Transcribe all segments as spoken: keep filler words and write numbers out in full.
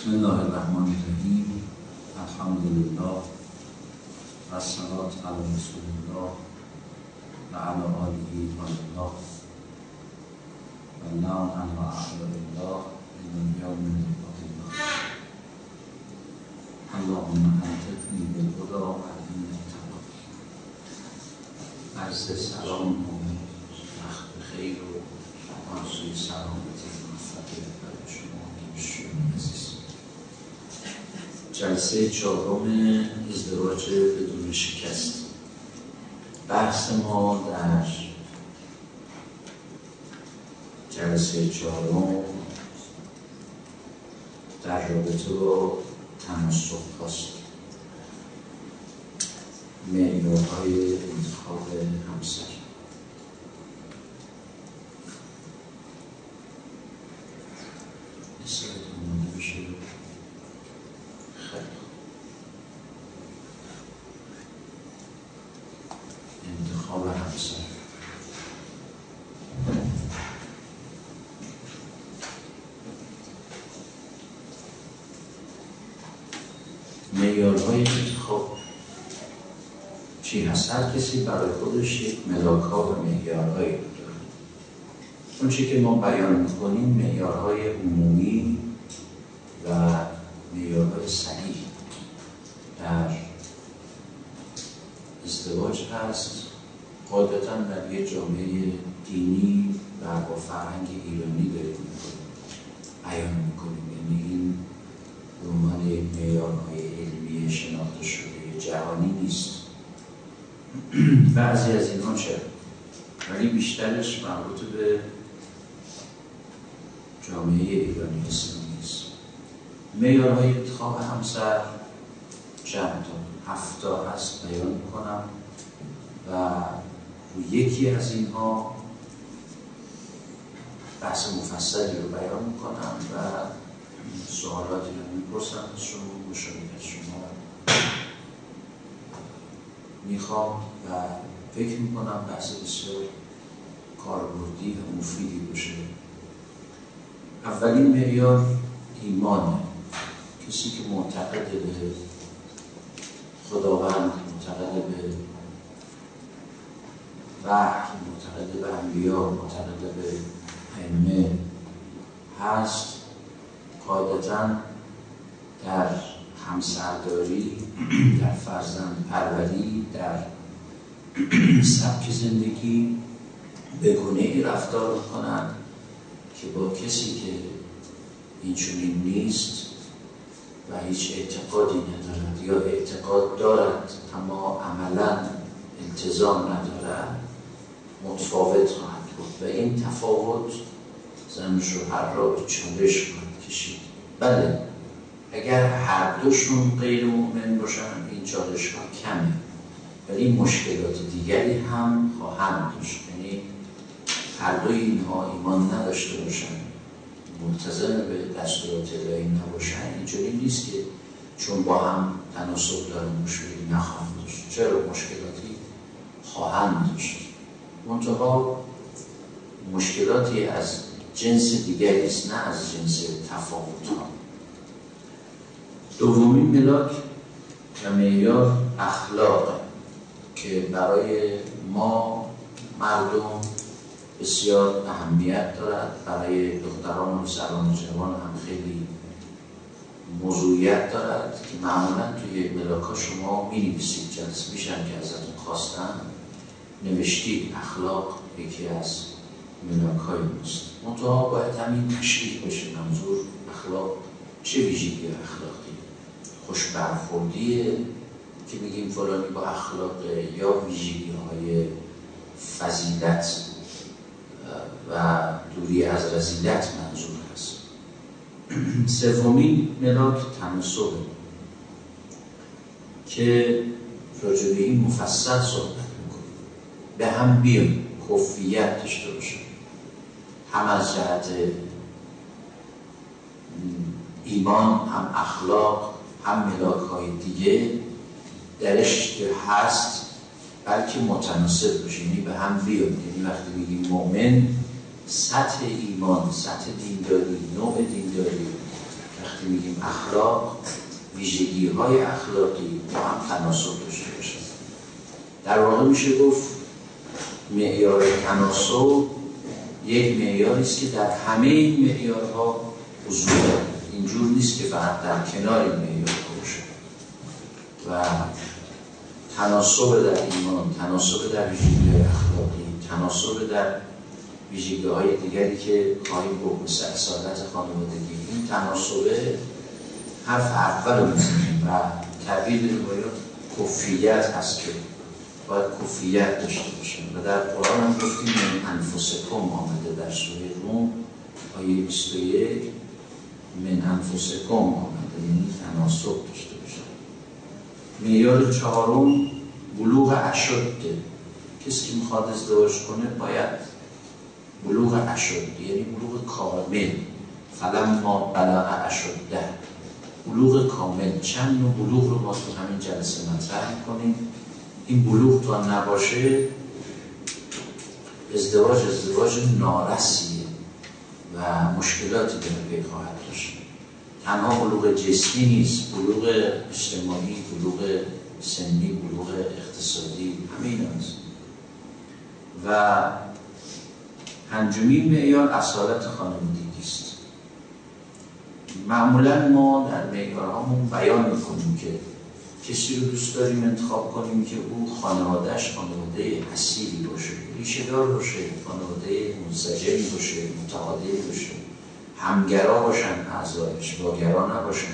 بسم الله الرحمن الرحیم. الحمدلله و الصلاة علی رسول الله و علی آله و الله و نعم علی اعداء الله من یوم لقاء الله. اللهم انطقنی بالهدی و علمنی التقوا. عرض سلام و وقت بخیر و آرزوی سلامتی و موفقیت برای شما دوستان عزیز. جلسه چهارم ازدواج بدون شکست. بحث ما در جلسه چهارم در رابطه با تناسب هاست، معیارهای انتخاب همسر. اسلاید آماده بشه. خیلی انتخاب همسر. معیارهای انتخاب چی هست؟ هر کسی برای خودش یک ملاک‌ها و معیارهایی داره. اون چی که ما بیان می‌کنیم معیارهای عمومی و معیارهای صحیح در ازدواج هست. قاعدتاً در یک جامعه دینی و با فرهنگ ایرانی داریم بیان می‌کنیم، یعنی این به عنوان یک معیارهای علمی شناخته شده جهانی نیست. بعضی از اینها چرا؟ ولی بیشترش مربوط به جامعه ایرانی اسلامی است. معیارهای انتخاب همسر چند تا؟ هفتا هست بیان میکنم و روی یکی از اینها بحث مفصلی رو بیان میکنم و سوالاتی رو میپرسم از شما، مشارکت شما میخوام و فکر میکنم بحث بسیار کاربردی و مفیدی باشه. اولین معیار ایمانه. کسی که معتقد به خداوند، معتقد به وحی، معتقد به انبیا، معتقد به ائمه هست، قاعدتاً در همسرداری، در فرزند پروری، در سبک زندگی به گونه‌ای رفتار می‌کنند که با کسی که اینچنین نیست و هیچ اعتقادی ندارد یا اعتقاد دارد اما عملاً التزام ندارد متفاوت خواهد بود و این تفاوت زن و شوهر را به چالش خواهد کشید. بله، اگر هر دوشون غیر مؤمن باشن این چالش ها کمه، ولی مشکلات دیگری هم خواهند داشت. یعنی هر دوی اینها ایمان نداشته باشن، ملتزم به دستورات الهی نباشن، اینجوری نیست که چون با هم تناسب دارن مشکلی نخواهند داشت. چرا؟ مشکلاتی خواهند داشت، منتها مشکلاتی از جنس دیگری است، نه از جنس تفاوت ها. دومین ملاک و معیار اخلاق که برای ما مردم بسیار اهمیت دارد، برای دختران و سران جوان هم خیلی موضوعیت دارد که معمولا توی ملاک ها شما می نویسید. جلسه میشن که ازتون خواستن نوشتید اخلاق یکی از ملاک های ماست. منتها باید همین تشریح بشه. منظور اخلاق چه ویژگی اخلاقی؟ خوش برخوردیه که میگیم فلانی با اخلاقه، یا ویژگی های فضیلت و دوری از رذیلت منظور هست. سومین ملاک تناسبه که راجع به این مفصل صحبت میکنه. به هم بیان، کفیت داشته باشه، هم از جهت ایمان، هم اخلاق، هم ملاک های دیگه درش که هست، بلکه متناسب باشه، یعنی به هم بیاد. یعنی وقتی میگیم مؤمن، سطح ایمان، سطح دینداری، نوع دینداری، وقتی میگیم اخلاق، ویژگی های اخلاقی با هم تناسب داشته باشه. در واقع میشه گفت معیار تناسب یک معیاری است که در همه این معیارها حضور داره. اینجور نیست که فقط در کنار این معیارها باشه. و تناسب در ایمان، تناسب در ویژگی اخلاقی، تناسب در ویژگی های دیگری که خواهیم گفت مثل اصالت خانوادگی، این تناسبه حرف اول رو میزنیم و تعبیر به روایات کفیت هست که باید کفیت داشته باشه. و در قرآن هم گفتیم من انفسکم آمده در سوره روم آیه بیست و یک، من انفسکم آمده، یعنی تناسب داشته باشه. معیار چهارم بلوغ اشده. کسی که میخواد ازدواج کنه باید بلوغ اشده، یعنی بلوغ کامل. فلما بلغ اشده، بلوغ کامل. چند نوع بلوغ رو ما تو همین جلسه مطرح میکنیم. این بلوغ تا نباشه ازدواج ازدواج نارسیه و مشکلاتی در پی خواهد داشت. تنها بلوغ جسمی نیست، بلوغ اجتماعی، بلوغ سنی، بلوغ اقتصادی، همه این هست. و پنجمین معیار اصالت خانوادگی است. معمولا ما در معیارهامون بیان میکنیم که کسی رو دوست داریم انتخاب کنیم که او خانوادهش خانواده اصیلی باشه، ریشه‌دار باشه، خانواده منسجمی باشه، متعادلی باشه، همگرا باشن اعضایش، واگرا نباشن.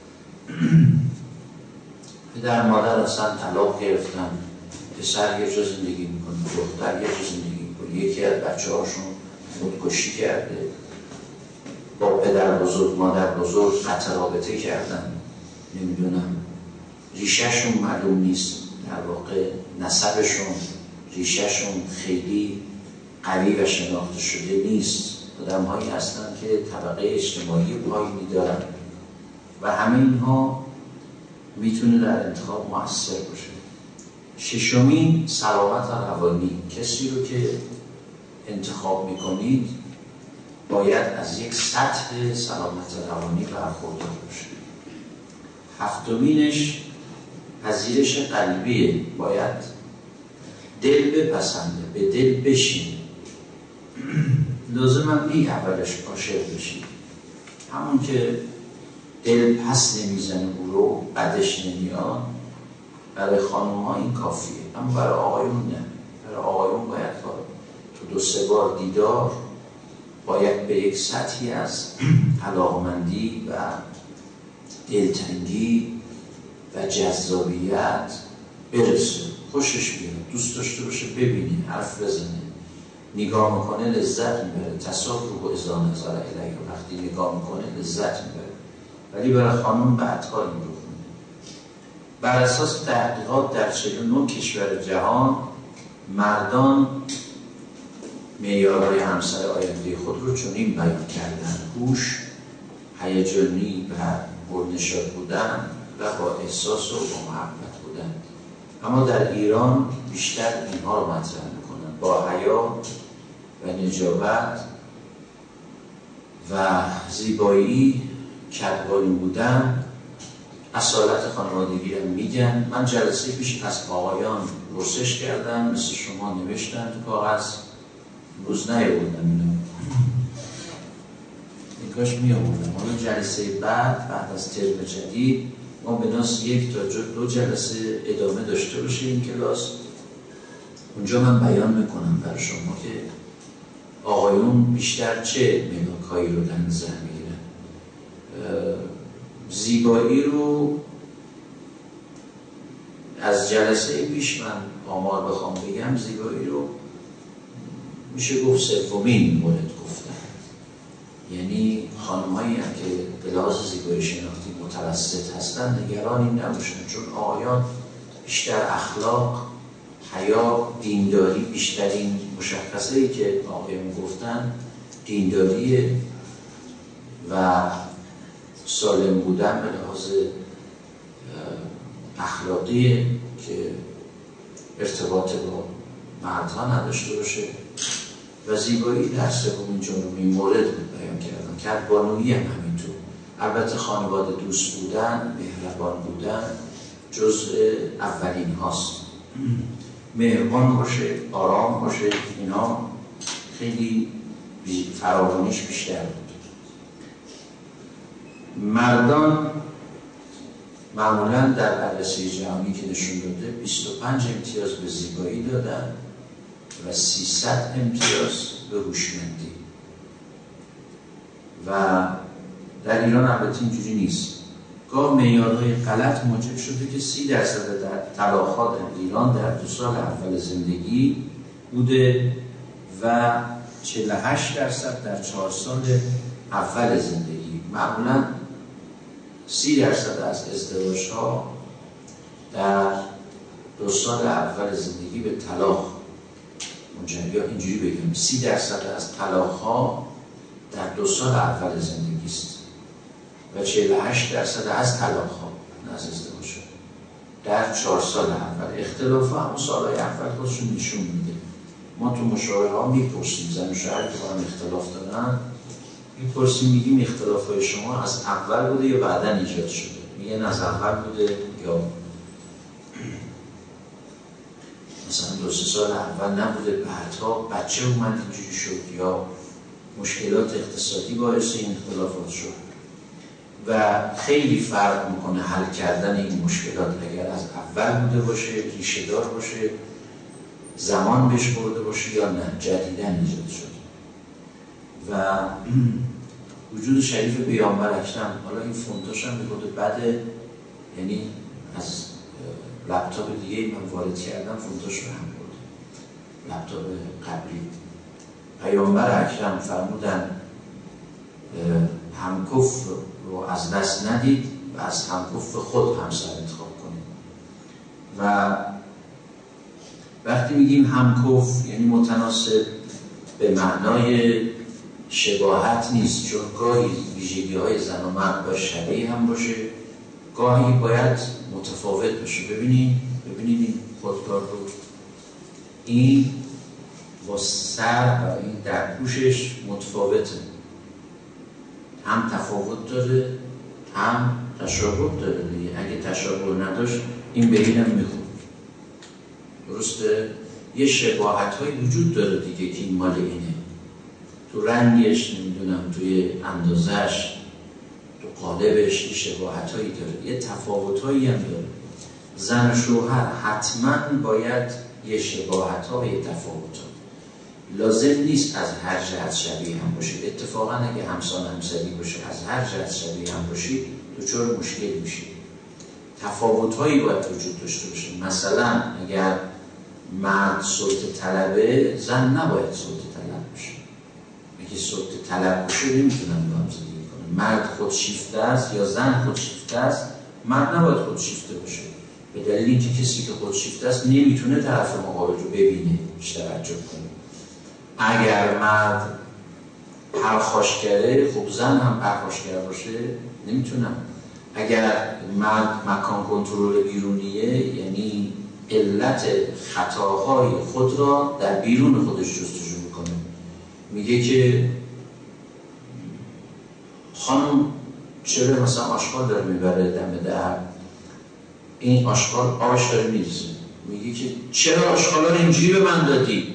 پدر مادر اصلا طلاق گرفتن، پسر یه جا زندگی میکنه، دختر یه جا زندگی میکنه، یکی از بچه هاشون خودکشی کرده، با پدر بزرگ مادر بزرگ قطع رابطه کردن، نمیدونم ریشهشون معلوم نیست، در واقع نسبشون ریشهشون خیلی قوی و شناخته شده نیست. آدم هایی هستن که طبقه اجتماعی پایینی دارن و همه اینها میتونه در انتخاب مؤثر باشه. ششمین سلامت روانی. کسی رو که انتخاب میکنید باید از یک سطح سلامت روانی برخوردار باشه. هفتمینش پذیرش قلبیه. باید دل بپسنده، به دل بشینه. لازم هم نی اولش عاشق بشید، همون که دل پس نمیزنه او رو، بدش نمیاد. برای خانوم ها این کافیه، اما برای آقایون نه. برای آقایون باید تو دو سه بار دیدار باید به یک سطحی از علاقمندی و دلتنگی و جذابیت برسه، خوشش بیاد، دوست داشته باشه، ببینه، حرف بزنه، نگاه میکنه لذت میبره. تصادق و اذا نظر الیه، وقتی نگاه میکنه لذت میبره. ولی برای خانم بدکار این رو کنه. بر اساس تحقیقات در چهل و نه کشور جهان مردان معیارهای همسر آینده خود رو چنین بیان کردن: هوش، هیجانی و پرنشاط بودن و با احساس و با محبت بودن. اما در ایران بیشتر اینها رو مطرح میکنن: با حیا و نجابت و زیبایی، کدبانی بودن، اصالت خانوادگی رو میگن. من جلسه پیش از آقایان پرسش کردم، مثل شما نوشتن تو کاغذ، روز نیاوردم اینو، اینکاش میآوردم. حالا جلسه بعد بعد از ترم جدید ما به ناس یک تا دو جلسه ادامه داشته باشه این کلاس. اونجا من بیان میکنم برای شما که آقایون بیشتر چه ملاکایی رو در نظر میگیرن. زیبایی رو از جلسه پیش من آمار بخوام بگم، زیبایی رو میشه گفت سومین مورد گفتن. یعنی خانم هایی هم که به لحاظ زیبایی شناختی متوسط هستن نگرانی نباشن، چون آقایان بیشتر اخلاق، حیا، دینداری بیشترین مشخصه ای که آقایان گفتن دینداریه و سالم بودن به لحاظ اخلاقیه که ارتباط با مردها نداشته باشه. و زیبایی در سومین چهارمین مورد بود بیان کردم. کدبانویی هم همینطور. البته خانواده دوست بودن، مهربان بودن جزء اولین هاست. مهربان باشه، آرام باشه، اینا خیلی فراوانیش بیشتر بود. مردان معمولا در بررسی جهانی که نشون داده بیست و پنج امتیاز به زیبایی دادن و سیصد امتیاز به هوشمندی. و در ایران البته اینجوری نیست. گاه معیارهای غلط موجب شده که سی درصد در طلاق‌ها در ایران در دو سال اول زندگی بوده و چهل و هشت درصد در چهار سال اول زندگی. معمولا سی درصد از ازدواج‌ها در دو سال اول زندگی به طلاق منجر، یا اینجوری بگم سی درصد از طلاق‌ها در دو سال اول زندگی است و چهل و هشت درصد از طلاق‌ها نه از ازدواج‌ها در چهار سال اول. اختلاف هم سالهای اول خودشون نشون میده. ما تو مشاوره ها میپرسیم زن و شوهر که با هم اختلاف دارن، میپرسیم میگیم اختلافهای شما از اول بوده یا بعداً ایجاد شده؟ میگن از اول بوده، یا مثلا دو سه سال اول نبوده بعدها بچه اومد اینجوری شد، یا مشکلات اقتصادی باعث این اختلافات شد. و خیلی فرق میکنه حل کردن این مشکلات اگر از اول بوده باشه، ریشه دار باشه، زمان بهش برده باشه، یا نه جدیداً ایجاد شد. و وجود شریف پیامبر اکرم، حالا این فونتاش هم میگه بعد، یعنی از لپتاپ دیگه من وارد کردم فونتاش رو هم برده، لپتاپ قبلی. پیامبر اکرم فرمودن همکفر رو از دست ندید و از همکفر خود همسر انتخاب کنید. و وقتی میگیم همکفر یعنی متناسب به معنای شباهت نیست، چون گاهی ویژگی های زن و مرد باید شبیه هم باشه، گاهی باید متفاوت باشه. ببینید ببینید این خودکار رو، این با سر و این در پوشش متفاوته، هم تفاوت داره هم تشابه داره دیگه. اگه تشابه نداشت این به اینم میخورد. درسته؟ یه شباهت های وجود داره دیگه که این مال اینه، تو رنگش، نمیدونم توی اندازش، تو قالبش یه شباهت هایی داره، یه تفاوت هایی هم داره. زن و شوهر حتما باید یه شباهت ها و یه تفاوت ها، لازم نیست از هر جهت شبیه هم باشید. اتفاقا اگه همسان همسری باشه از هر جهت شبیه هم باشید دچار مشکل میشید. تفاوت هایی باید وجود داشته باشه. مثلا اگر مرد سلطه طلبه، زن نباید سلطه طلب باشه. اگه سلطه طلب باشه نمیتونن با هم زندگی کنن. مرد خودشیفته است یا زن خودشیفته است، مرد نباید خودشیفته باشه، به دلیل اینکه کسی که خودشیفته است نمیتونه طرف مقابل رو ببینه، توجه کنه. اگر مرد پرخاشگره، خب زن هم پرخاشگر باشه نمیتونم. اگر مرد مکان کنترل بیرونیه، یعنی علت خطاهای خود را در بیرون خودش جستجو میکنه. میگه که خانم چرا مثلا آشغال داره میبره دم در، این آشغال آش داره میریزه. میگه که چرا آشغالا رو اینجوری به من دادی؟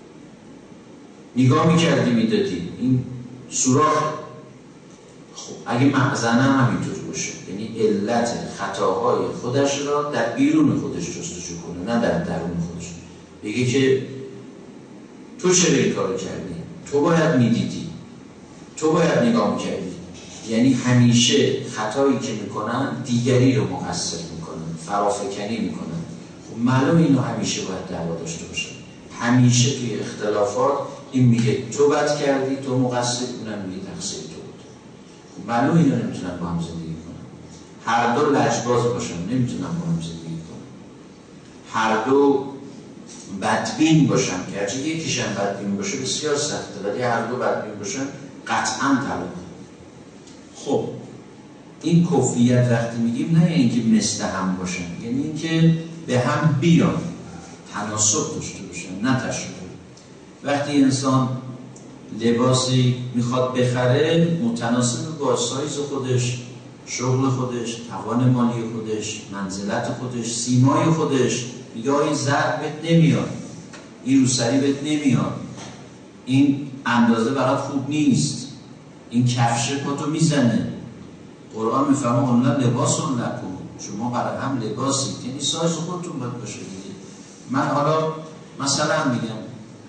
نگاه میکردی میدادی، این سوراخ. خب اگه زنم همینطور باشه، یعنی علت خطاهای خودش را در بیرون خودش جستجو کنه نه در درون خودش. بگه که تو چرا این کارو کردی؟ تو باید میدیدی، تو باید نگاه میکردی. یعنی همیشه خطایی که میکنن دیگری رو مقصر میکنن، فرافکنی میکنن. خب معلوم اینو همیشه باید دعوا داشته باشه. همیشه توی اختلافات این میگه تو بد کردی، تو مقصر، اونم میگه تقصیر تو بود. خب معلوم اینا نمیتونن با هم زندگی کنن. هر دو لجباز باشن نمیتونن با هم زندگی کنن. هر دو بدبین باشن که هرچی یکیشن بدبین باشه بسیار سخته، ولی هر دو بدبین باشن قطعا طلاق. خب این کفریت وقتی میگیم نه اینکه مثل هم باشن، یعنی اینکه به هم بیان، تناسب داشته باشن، نه تشابه. وقتی انسان لباسی میخواد بخره متناسب با سایز خودش، شغل خودش، توان مالی خودش، منزلت خودش، سیمای خودش، میگه این زرد بهت نمیاد، این روسری بهت نمیاد، این اندازه برات خوب نیست، این کفشه پاتو میزنه. قرآن میفهمه اونلا لباس اون لکن، شما برای هم لباسی، یعنی سایز خودتون باید باشه دیگه. من حالا مثلا میگم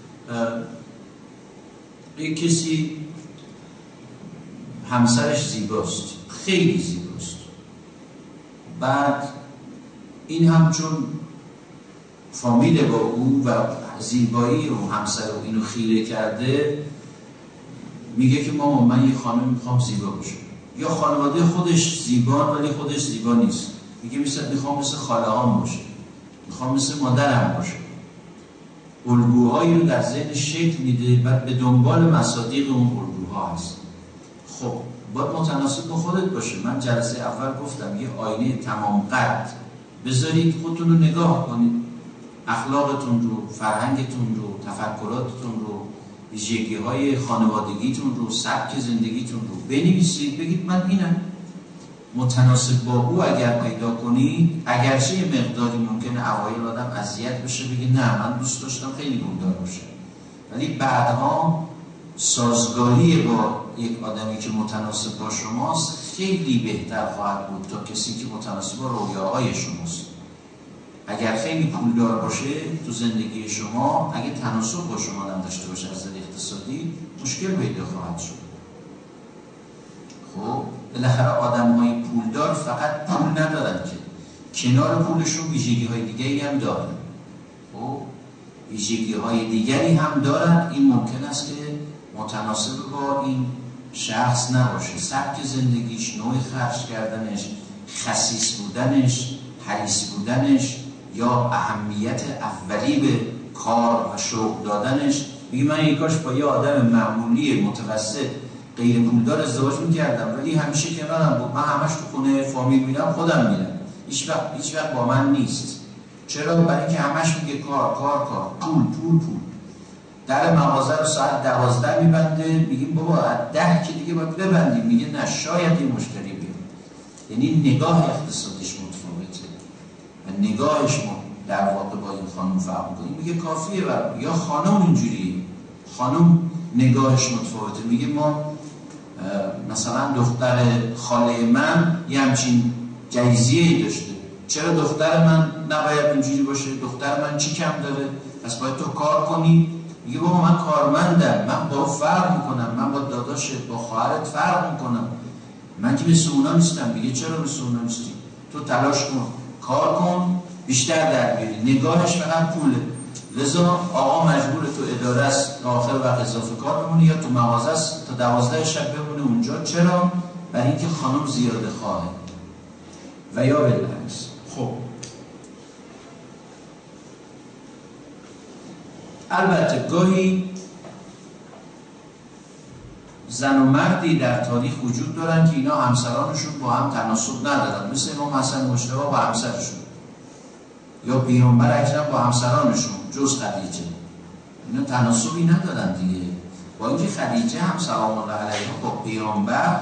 یک کسی همسرش زیباست، خیلی زیباست، بعد این هم چون فامیل با او و زیبایی و همسر و اینو خیره کرده، میگه که ماما من یه خانم میخوام زیبا باشه. یا خانواده خودش زیبا ولی خودش زیبا نیست، میگه مثل میخوام مثل خاله هام باشه، میخوام مثل مادرم باشه. الگوهایی رو در ذهن شکل میده، بعد به دنبال مصادیق اون الگوها هست. خب باید متناسب با خودت باشه. من جلسه اول گفتم یه آینه تمام قد بذارید، خودتون رو نگاه کنید، اخلاقتون رو، فرهنگتون رو، تفکراتتون رو، ویژگی های خانوادگیتون رو، سبک زندگیتون رو بنویسید، بگید من اینم. متناسب با او اگر پیدا کنید، اگرچه یه مقداری ممکنه اوایل آدم اذیت بشه، بگید نه من دوست داشتم خیلی پولدار باشه، ولی بعدها سازگاری با یک آدمی که متناسب با شماست خیلی بهتر خواهد بود تا کسی که متناسب با رویاهای شماست. اگر خیلی پولدار باشه تو زندگی شما، اگه تناسب با شما نداشته باشه از نظر اقتصادی، مشکل پیدا خواهد شد. خب بالاخره آدم‌های پولدار فقط پول ندارن که، کنار پولشون ویژگی‌های دیگری هم دارن. خب ویژگی‌های دیگری هم دارن، این ممکن است که متناسب با این شخص نباشه. سبک زندگیش، نوع خرج کردنش، خسیس بودنش، حریص بودنش، یا اهمیت اولی به کار و شغل دادنش. میگه من یک کاش با یه آدم معمولی متوسط غیر پولدار ازدواج میکردم، ولی همیشه کنارم بود، من همش تو خونه فامیل میرم، خودم میرم، هیچ وقت هیچ وقت با من نیست. چرا؟ برای اینکه همش میگه کار کار کار، پول پول پول. در مغازه رو ساعت دوازده میبنده، میگیم بابا از ده که دیگه باید ببندیم، میگه نه شاید یه مشتری بیاد. یعنی نگاه اقتصادیش متفاوته و نگاهش در واقع با این خانم فرق می‌کنه. میگه کافیه برای یا خانم اینجوریه، خانم نگاهش متفاوته. میگه ما مثلا دختر خاله من یه همچین جایزیه‌ای داشته، چرا دختر من نباید اینجوری باشه؟ دختر من چی کم داره؟ پس باید تو کار کنی. میگه بابا من کارمندم، من با فرق میکنم، من با داداشت با خواهرت فرق میکنم، من که مثل اونا نیستم. میگه چرا مثل اونا نیستی؟ تو تلاش کن، کار کن، بیشتر در بیاری. نگاهش فقط پوله. لذا آقا مجبور تو اداره است تا آخر وقت اضافه کار بمونه، یا تو مغازه است تا دوازده شب بمونه اونجا. چرا؟ برای اینکه خانم زیاده خواهه و یا بالعکس. خب البته گاهی زن و مردی در تاریخ وجود دارن که اینا همسرانشون با هم تناسب ندارن، مثل امام حسن مجتبی با همسرشون، یا پیامبر اکرم با همسرانشون جز خدیجه. اینا تناسبی ندارن دیگه. با اینکه خدیجه هم سلام الله علیها با پیامبر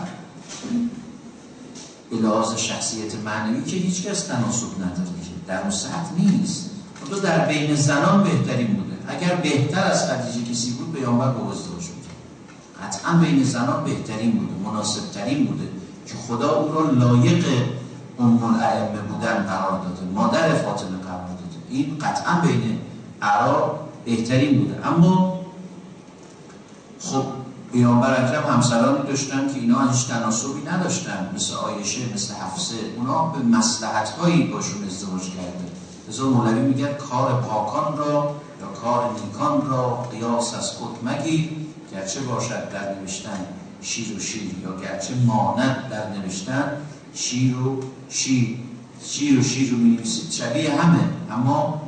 به لحاظ شخصیت معنوی که هیچ کس تناسب نداره، که در اون سطح نیست. تو در بین زنان بهترین بوده. اگر بهتر از خدیجه کسی بود، پیامبر با ازدواج بود. قطعا بین زنان بهترین بوده، مناسب ترین بوده که خدا او را لایق ام الائمه بودن قرار داده، مادر فاطمه قرار داده. این قطعا بین اعراب بهترین بوده. اما خب پیامبر اکرم همسرانی داشتن که اینا هیچ تناسبی نداشتن، مثل عایشه، مثل حفصه. اونا به مصلحت‌هایی باشون ازدواج کرده. لذا مولوی میگه کار پاکان را یا کار نیکان را قیاس از خود مگیر، گرچه باشد در نوشتن شیر و شیر، یا گرچه ماند در نوشتن شیر و شیر. شیر و شیر رو می‌نویسید شبیه همه، اما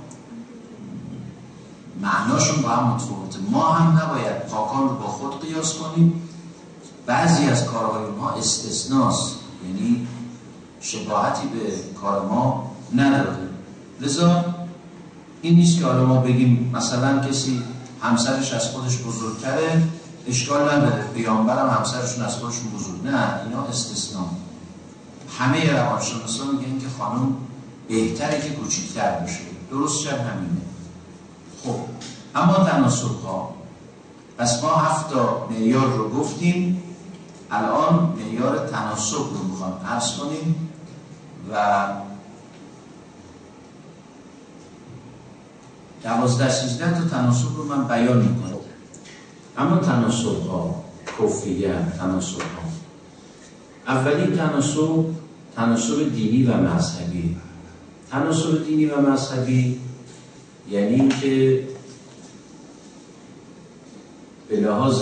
معناشون با هم متفاوته. ما هم نباید پاکان رو با خود قیاس کنیم. بعضی از کارهای ما استثناست، یعنی شباهتی به کار ما نداره. لذا این نیست که حالا ما بگیم مثلا کسی همسرش از خودش بزرگتره، اشکال نداره پیامبرم همسرشون از خودشون بزرگ، نه اینا استثناء. همه روانشناسا میگن که خانم بهتره که کوچیک‌تر باشه، درست شد همینه. خب اما تناسب‌ها، پس ما هفت تا معیار رو گفتیم، الان معیار تناسب رو میخوام عرض کنیم و دوازده سیزده تا تناسب رو من بیان میکنم. اما تناسب‌ها کفریه، تناسب‌ها، اولین تناسب تناسب دینی و مذهبی. تناسب دینی و مذهبی یعنی که به لحاظ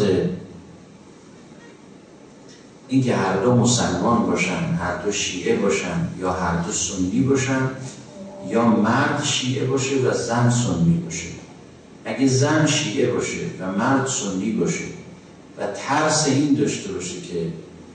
اینکه هر دو مسلمان باشن، هر دو شیعه باشن یا هر دو سنی باشن، یا مرد شیعه باشه و زن سنی باشه. اگه زن شیعه باشه و مرد سنی باشه و ترس این داشته باشه که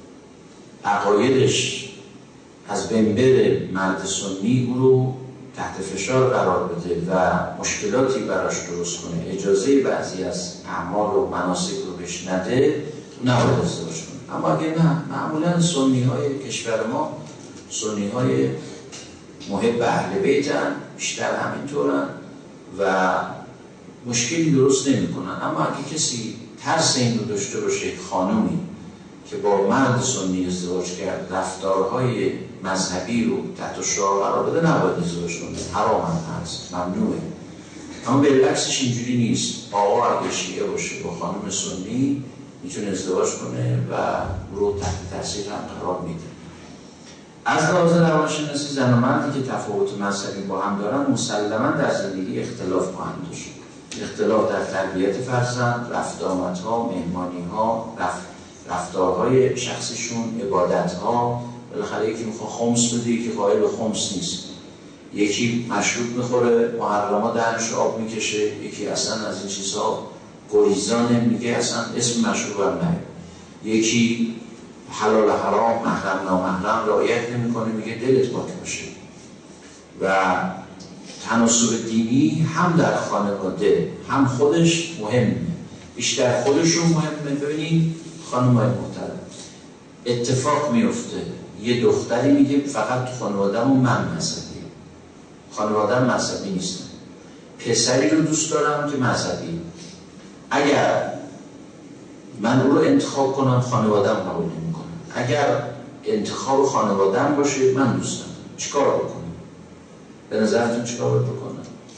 عقایدش از بین بره، مرد سنی او رو تحت فشار قرار بده و مشکلاتی براش درست کنه، اجازه بعضی از اعمال و مناسک رو بهش نده، نباید ازدواج کنه. اما اگه نه، معمولا سنی های کشور ما سنی های محب اهل بیتن، بیشتر همینطورن و مشکلی درست نمی کنن. اما اگه کسی ترس این رو داشته باشه، خانومی که با مرد سنی ازدواج کرد رفتارهای مذهبی رو تحت شعار قرار بده، نباید ازدواج کنه، حرام هم هست، ممنوعه. اما بالعکسش اینجوری نیست. آقا اگه شیعه باشه با خانم سنی میتونه ازدواج کنه و رو تحت تاثیر هم قرار میده. از لحاظ روانشناسی زن و مردی که تفاوت مذهبی با هم دارن مسلماً در زندگی اختلاف خواهند داشت. اختلاف در تربیت فرزند، رفت آمدها، مهمانی‌ها، رفت رفتارهای شخصیشون، عبادت‌ها. بالاخره یکی میخواد خمس بده، یکی قائل به خمس نیست. یکی مشروب میخوره، محرما دهنش آب میکشه، یکی اصلا از این چیزها گریزانه، میگه اصلا اسم مشروب هم نه. یکی حلال و حرام، محرم نامحرم رعایت نمیکنه، میگه دلت پاک باشه. و تناسب دینی هم در خانواده هم خودش مهمه، بیشتر خودشون مهمه. ببینید خانم‌های محترم، اتفاق میفته یه دختری میگه فقط تو خانواده‌مون من مذهبی، خانواده‌م مذهبی نیستن، پسری رو دوست دارم که مذهبی، اگر من او رو انتخاب کنم خانواده‌م قبول نمی‌کنه، اگر انتخاب خانواده‌م باشه من دوست دارم، چیکار بکنم؟ به نظرتون چیکار باید بکنم؟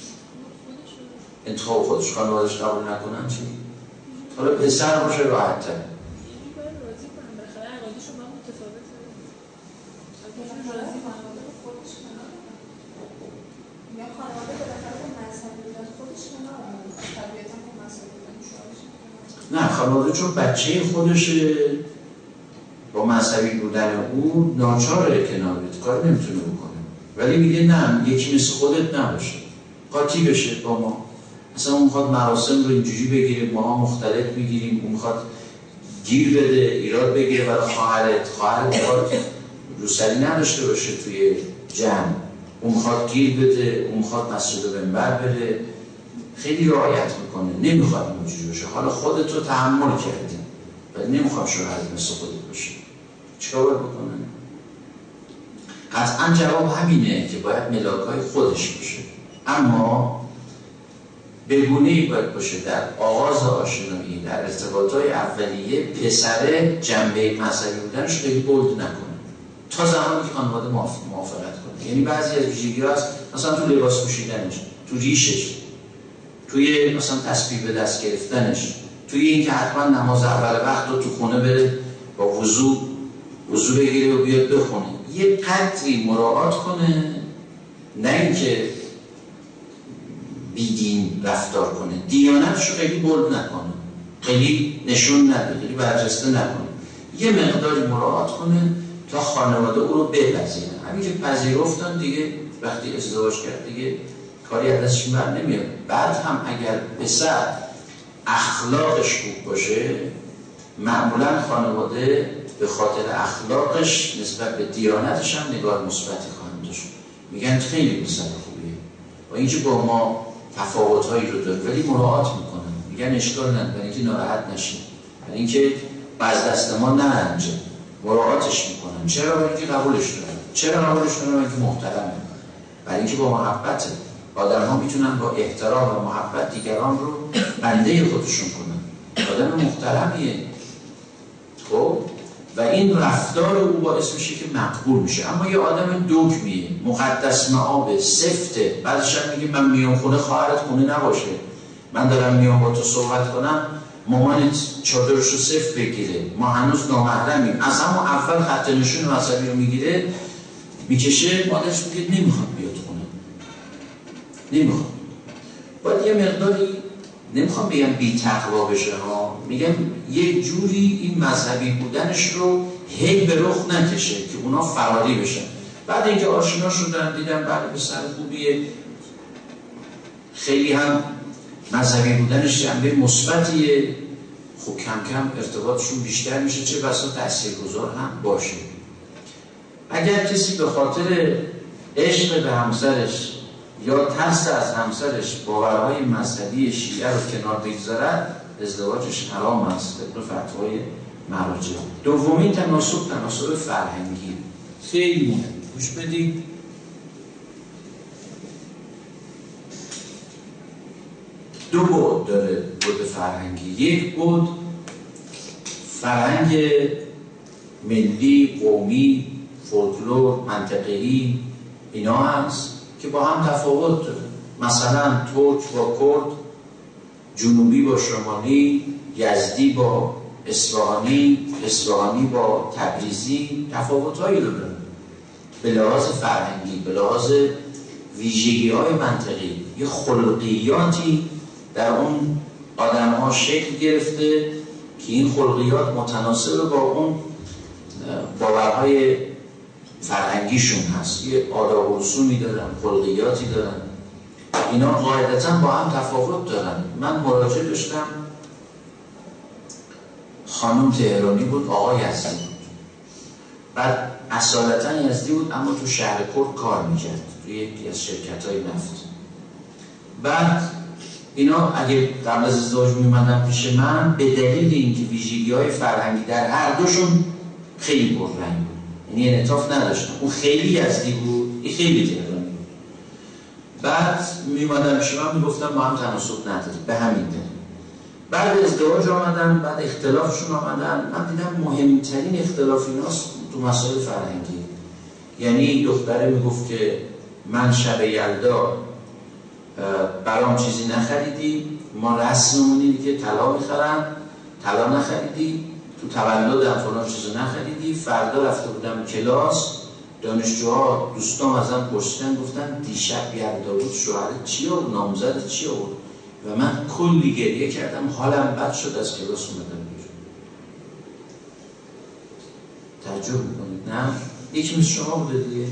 انتخاب خودش، خانواده‌اش قبول نکنن چی؟ حالا پسر باشه راحت تر. نه خانواده چون بچه خودش با مذهبی بودن او ناچاره کنار بیاد، کار نمیتونه بکنه، ولی میگه نه یکی مثل خودت نباشه، قاطی بشه با ما. اصلا اون میخواد مراسم رو اینجوری بگیره، ما مختلف میگیریم، اون میخواد گیر بده، ایراد بگیره برای خواهرت، خواهرت میخواد روسری نداشته باشه توی جمع، اون میخواد گیر بده، اون میخواد مسجد و منبر بره، خیلی رعایت میکنه، نمیخواد اینجوری باشه. حالا خودت رو تحمل کردی ولی نمیخواد شوهرت مثل خودت باشه، چیکار باید بکنه؟ قطعا جواب همینه که باید ملاکای خودش باشه، اما به گونه‌ای باید باشه در آغاز آشنایی، در ارتباطات اولیه پسر جنبه مذهبی بودنش خیلی بولد نکنه تا زمانی که خانواده موافقت کنه. یعنی بعضی از ویژگی‌ها هست، مثلا تو لباس پوشیدنش، تو ریشش، توی مثلا تسبیح به دست گرفتنش، توی اینکه حتما نماز اول وقت رو تو خونه بره با وضو وضو بگیره و بیاد بخونه، یه قدری مراعات کنه، نه اینکه بیدین رفتار کنه، دیانتش رو خیلی بولد نکنه، خیلی نشون نده، خیلی برجسته نکنه، یه مقداری مراعات کنه تا خانواده او رو بپذیره. همین که پذیرفتن دیگه، وقتی ازدواج کرد دیگه کاری ازش بر نمیاد. بعد هم اگر پسر اخلاقش خوب باشه، معمولا خانواده به خاطر اخلاقش نسبت به دیانتش هم نگاه مثبتی خواهند داشت، میگن خیلی پسر خوبیه و اینکه با ما تفاوت‌هایی رو داره ولی مراعات میکنن، میگن اشکال نداره اینکه ناراحت نشید، برای اینکه از دست ما نرنجه، مراعاتش میکنن. چرا؟ برای اینکه قبولش دارن. چرا قبولش دارن؟ برای اینکه محترمه، برای اینکه با محبته. آدم ها میتونن با احترام و محبت دیگران رو بنده خودشون کنن. آدم محترمیه. خب و این رفتار او باعث میشه که مقبول میشه. اما یه آدم دگمیه، مقدس مآبه، سفته، بعدش هم میگه من میام خونه خواهرت خونه نباشه، من دارم میام با تو صحبت کنم مامانت چادرش رو صفت بگیره، ما هنوز نامحرمیم. از همون اول خط نشون مذهبی رو میگیره میکشه، مادرش میگه نمیخواد بیاد خونه، نمیخواد. باید یه مقداری، نمیخوام بگم بی تقوا بشه ها، میگم یه جوری این مذهبی بودنش رو هی به رخ نکشه که اونا فراری بشن. بعد اینکه آشنا شدن دیدم بله پسر خوبیه، خیلی هم مذهبی بودنش جنبه مثبتیه، خب کم کم ارتباطشون بیشتر میشه، چه بسا تاثیرگذار هم باشه. اگر کسی به خاطر عشق به همسرش یا ترس از همسرش باورهای مذهبی شیعه رو کنار بگذارد، ازدواجش حرام است طبق فتوای مراجع. دومین تناسب تناسب فرهنگی، خیلی مهم. گوش بدید. دو بعد داره بعد فرهنگی. یک بعد فرهنگ ملی، قومی، فولکلور، منطقه‌ای، اینا هست که با هم تفاوت داره. مثلا ترک با کرد، جنوبی با شمالی، یزدی با اصفهانی، اصفهانی با تبریزی تفاوت‌هایی رو داره به لحاظ فرهنگی، به لحاظ ویژگی‌های منطقی. یه خلقیاتی در اون آدم‌ها شکل گرفته که این خلقیات متناسب با اون باورهای فرهنگیشون هست. یه آداب و رسومی دارن، خلقیاتی دارن، اینا قاعدتاً با هم تفاوت دارن. من مراجعه داشتم، خانم تهرانی بود، آقا یزدی بود. بعد اصالتاً یزدی بود اما تو شهر کرد کار میکرد توی یکی از شرکت‌های نفت. بعد اینا اگه قبل از ازدواج میمدن پیش من به دلیل اینکه ویژگی‌های فرهنگی در هر دوشون خیلی پررنگ بود، یعنی انعطاف نداشتن. اون خیلی یزدی بود، این خیلی تهرانی بود. بعد میمدن پیش من میگفتم ما هم تناسب نداریم به همین دلیل. بعد ازدواج آمدن، بعد اختلافشون آمدن، من دیدم مهمترین اختلاف ایناست تو مسائل فرهنگی. یعنی دختره میگفت که من شب یلدا برام چیزی نخریدی، ما رسممون اینه که طلا میخرن، طلا نخریدی، تو تولدم فلان چیزو نخریدی. فردا رفته بودم کلاس، دانشجوها دوستام ازم پرسیدن، گفتن دیشب یلدا بود، شوهرت چی آورد، نامزدت چی آورد؟ و من کلی گریه کردم، حالم بد شد، از کلاس اومدم بیرون. تعجب میکنید نه؟ یکی مثل شما بوده دیگه،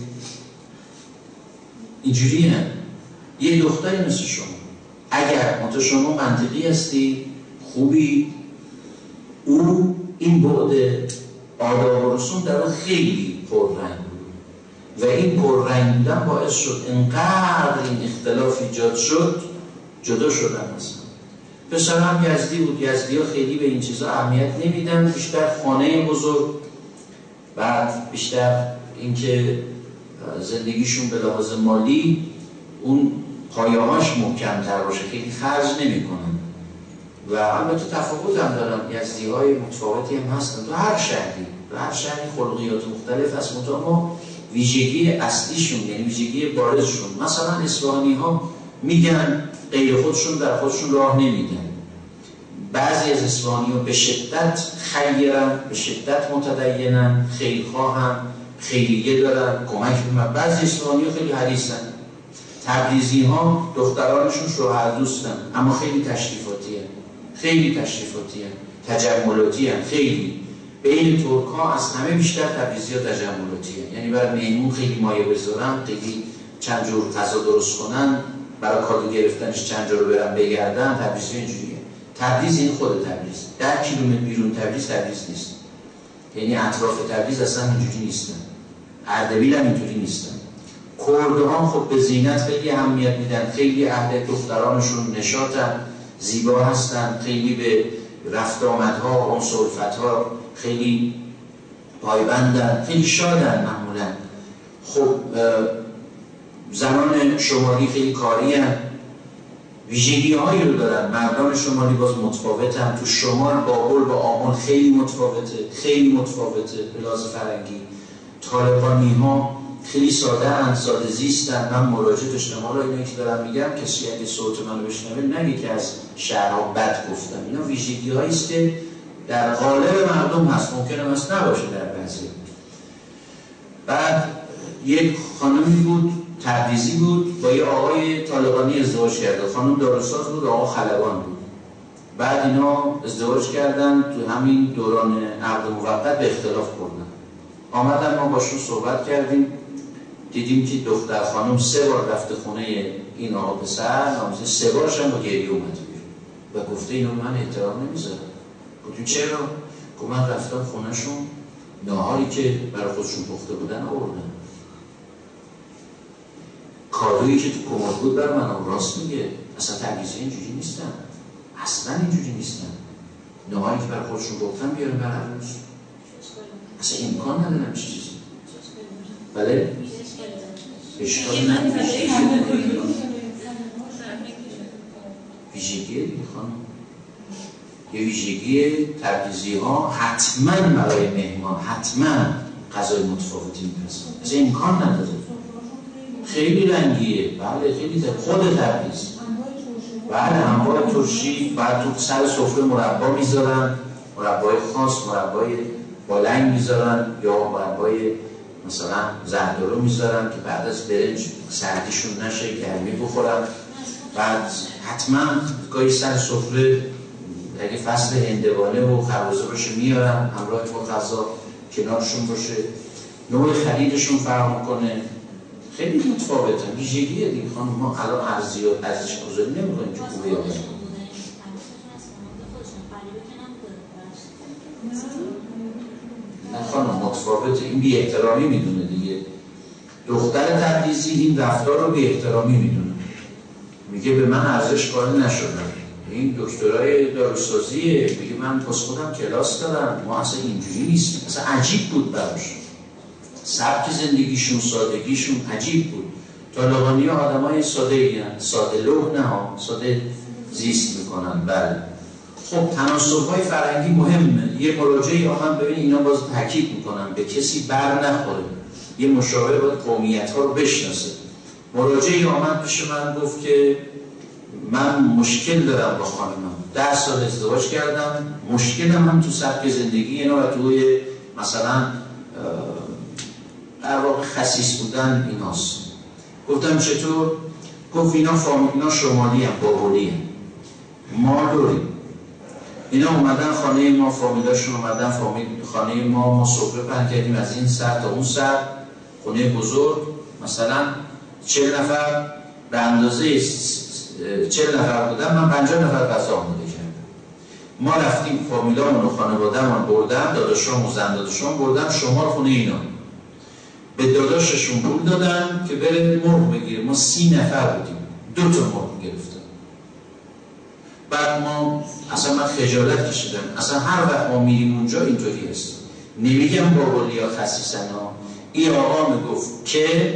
اینجوری نه. یه دختری مثل شما، اگر منطقه شما منطقی هستی، خوبی، او این بعد آداب و رسوم در اون خیلی پررنگ بود و این پررنگ بودن باعث شد انقدر این اختلاف ایجاد شد، جدا شدن اصلا. پسرم یزدی بود، یزدی ها خیلی به این چیزا اهمیت نمیدن، بیشتر خانه بزرگ، بعد بیشتر اینکه زندگیشون به لحاظ مالی اون پایه‌هاش محکم‌تر باشه، خیلی خرج نمی‌کنن. و البته تفاوت هم دارن، یزدی‌های متفاوتی هم هستن تو هر شهری، تو هر شهری خلقیات مختلف هست، اما ویژگی اصلیشون یعنی ویژگی بارزشون. مثلا اصفهانی‌ها میگن غیر خودشون در خودشون راه نمیدن. بعضی از اصفهانی‌ها به شدت خیرن، به شدت متدینن، خیرخواهن، خیریه دارن، کمک می‌کنن. بعضی اصفهانی‌ها خیلی حریصن. تبریزی ها دخترانشون شوهر دوستن اما خیلی تشریفاتی هن. خیلی تشریفاتی هن. تجملاتی هن. خیلی بین ترک ها از همه بیشتر تبریزی ها تجملاتی هن. یعنی برای مهمون خیلی مایه بذارن، خیلی چند جور غذا درست کنن، برای کادو گرفتنش چند جور برن بگردن. تبریزی اینجوریه. تبریز این خود تبریز، ده کیلومتر بیرون تبریز تبریز نیست، یعنی اطراف تبریز اصلا اینجوری نیستن. اردبیل هم اینجوری نیستن. کردها خب به زینت خیلی اهمیت میدن، خیلی اهل دخترانشون نشاطن، زیبا هستن، خیلی به رفت آمدها، اونس و الفتها خیلی پایبندن، خیلی شادن معمولا. خب زنان شمالی خیلی کاری هستند، ویژگی هایی رو دارن. مردان شمالی باز متفاوتن. تو شمال بابل با آمل خیلی متفاوته، خیلی متفاوته به لحاظ فرهنگی. طالبانی ها خیلی ساده اند، ساده زیستن. من مراجعه داشتم، حالا اینایی که دارم میگم کسی اگه صوت منو بشنوه نگه که از شهرها بد گفتم. اینا ویژگی هایی است که در قالب مردم هست، ممکنه هست نباشه در بعضی. بعد یک خانمی بود تبریزی بود، با یه آقای طالقانی ازدواج کرده. خانم داروساز بود، آقا خلبان بود. بعد اینا ازدواج کردن، تو همین دوران عقد موقت به اختلاف خوردن. آمدن ما باشون صحبت کردیم، دیدیم که دختر خانم سه بار رفته خونه این آقا پسر، نامزد سه بارش هم با گریه اومده بیرون و گفته اینو من احترام نمیذارم. گفتیم چرا؟ گفت من رفتم خونهشون، ناهاری که برای خودشون پخته بودن آوردن، کادویی که تو کمد بود برای من. راست میگه، اصلا تبعیضی اینجوری نیستن، اصلا اینجوری نیستن. ناهاری که برای خودشون پختن بیارن برای عروس، اصلا امکان ندارم چیزی. بله؟ اشکال نداره. ویژگیه دیگه خانم، یه ویژگی تبعیضی ها حتما برای مهمان حتما غذای متفاوتی میپسن، اصلا امکان نداره. خیلی رنگیه، بله خیلی ده. خود تبعیض، بله انواع ترشی. بعد تو سر سفره مربا میذارن، مربای خاص، مربای با لنگ میذارن، یا مربای مثلا زردالو میذارن که بعد از برنج سردیشون نشه، گرمی بخورن. بعد حتما گاهی سر سفره اگه فصل هندوانه و خربزه باشه میارن همراه با غذا کنارشون باشه. نوع خریدشون فرق کنه، خیلی متفاوته. ویژگیه دیگه خانم. ما الان ارزی و ارزش گذاری نمی‌کنیم که خوبه یا بده. نه خانم متفاوته. این بی احترامی میدونه دیگه. دختر تبریزی این رفتار رو بی احترامی میدونه، میگه به من ارزش قائل نشدن. این دکترای داروسازیه، میگه من پس خودم کلاس دارم، ما اصلا اینجوری نیست. اصلا عجیب بود براش، سبک زندگیشون، سادگیشون عجیب بود. طالقانی ها آدم های ساده ای هستند، ساده لوح نه ها، ساده زیست میکنن. بله خب تناسب های فرهنگی مهمه. یه مراجعی آمد ببین اینا باز تاکید میکنن به کسی بر نخوره. یه مشاور باید قومیت ها رو بشناسه. مراجعی آمد پیش من گفت که من مشکل دارم با خانمم، ده سال ازدواج کردم، مشکلم هم تو سبک زندگی اینا و توی مثلا در واقع خسیس بودن ایناست. گفتم چطور؟ گفت اینا فامیل، اینا شمالی هم، بابلی هم، ما دوریم. اینا اومدن خانه ما، فامیلاشون اومدن فامیل خانه ما، ما سفره پهن کردیم از این سر تا اون سر، خونه بزرگ، مثلا چهل نفر به اندازه چهل نفر بودن، من پنجاه نفر غذا آماده کردم. ما رفتیم فامیلامون و خانواده‌مون بردم، داداشام و زن داداشام بردم شمال خونه اینا. به داداششون پول دادن که بره مرغ بگیره. ما سی نفر بودیم، دو تا مرغ گرفتم. بعد ما اصلا من خجالت کشیدم. اصلا هر وقت ما میریم اونجا اینطوری هست. نمیگم بابلیا خسیسن ها. این آقا میگفت که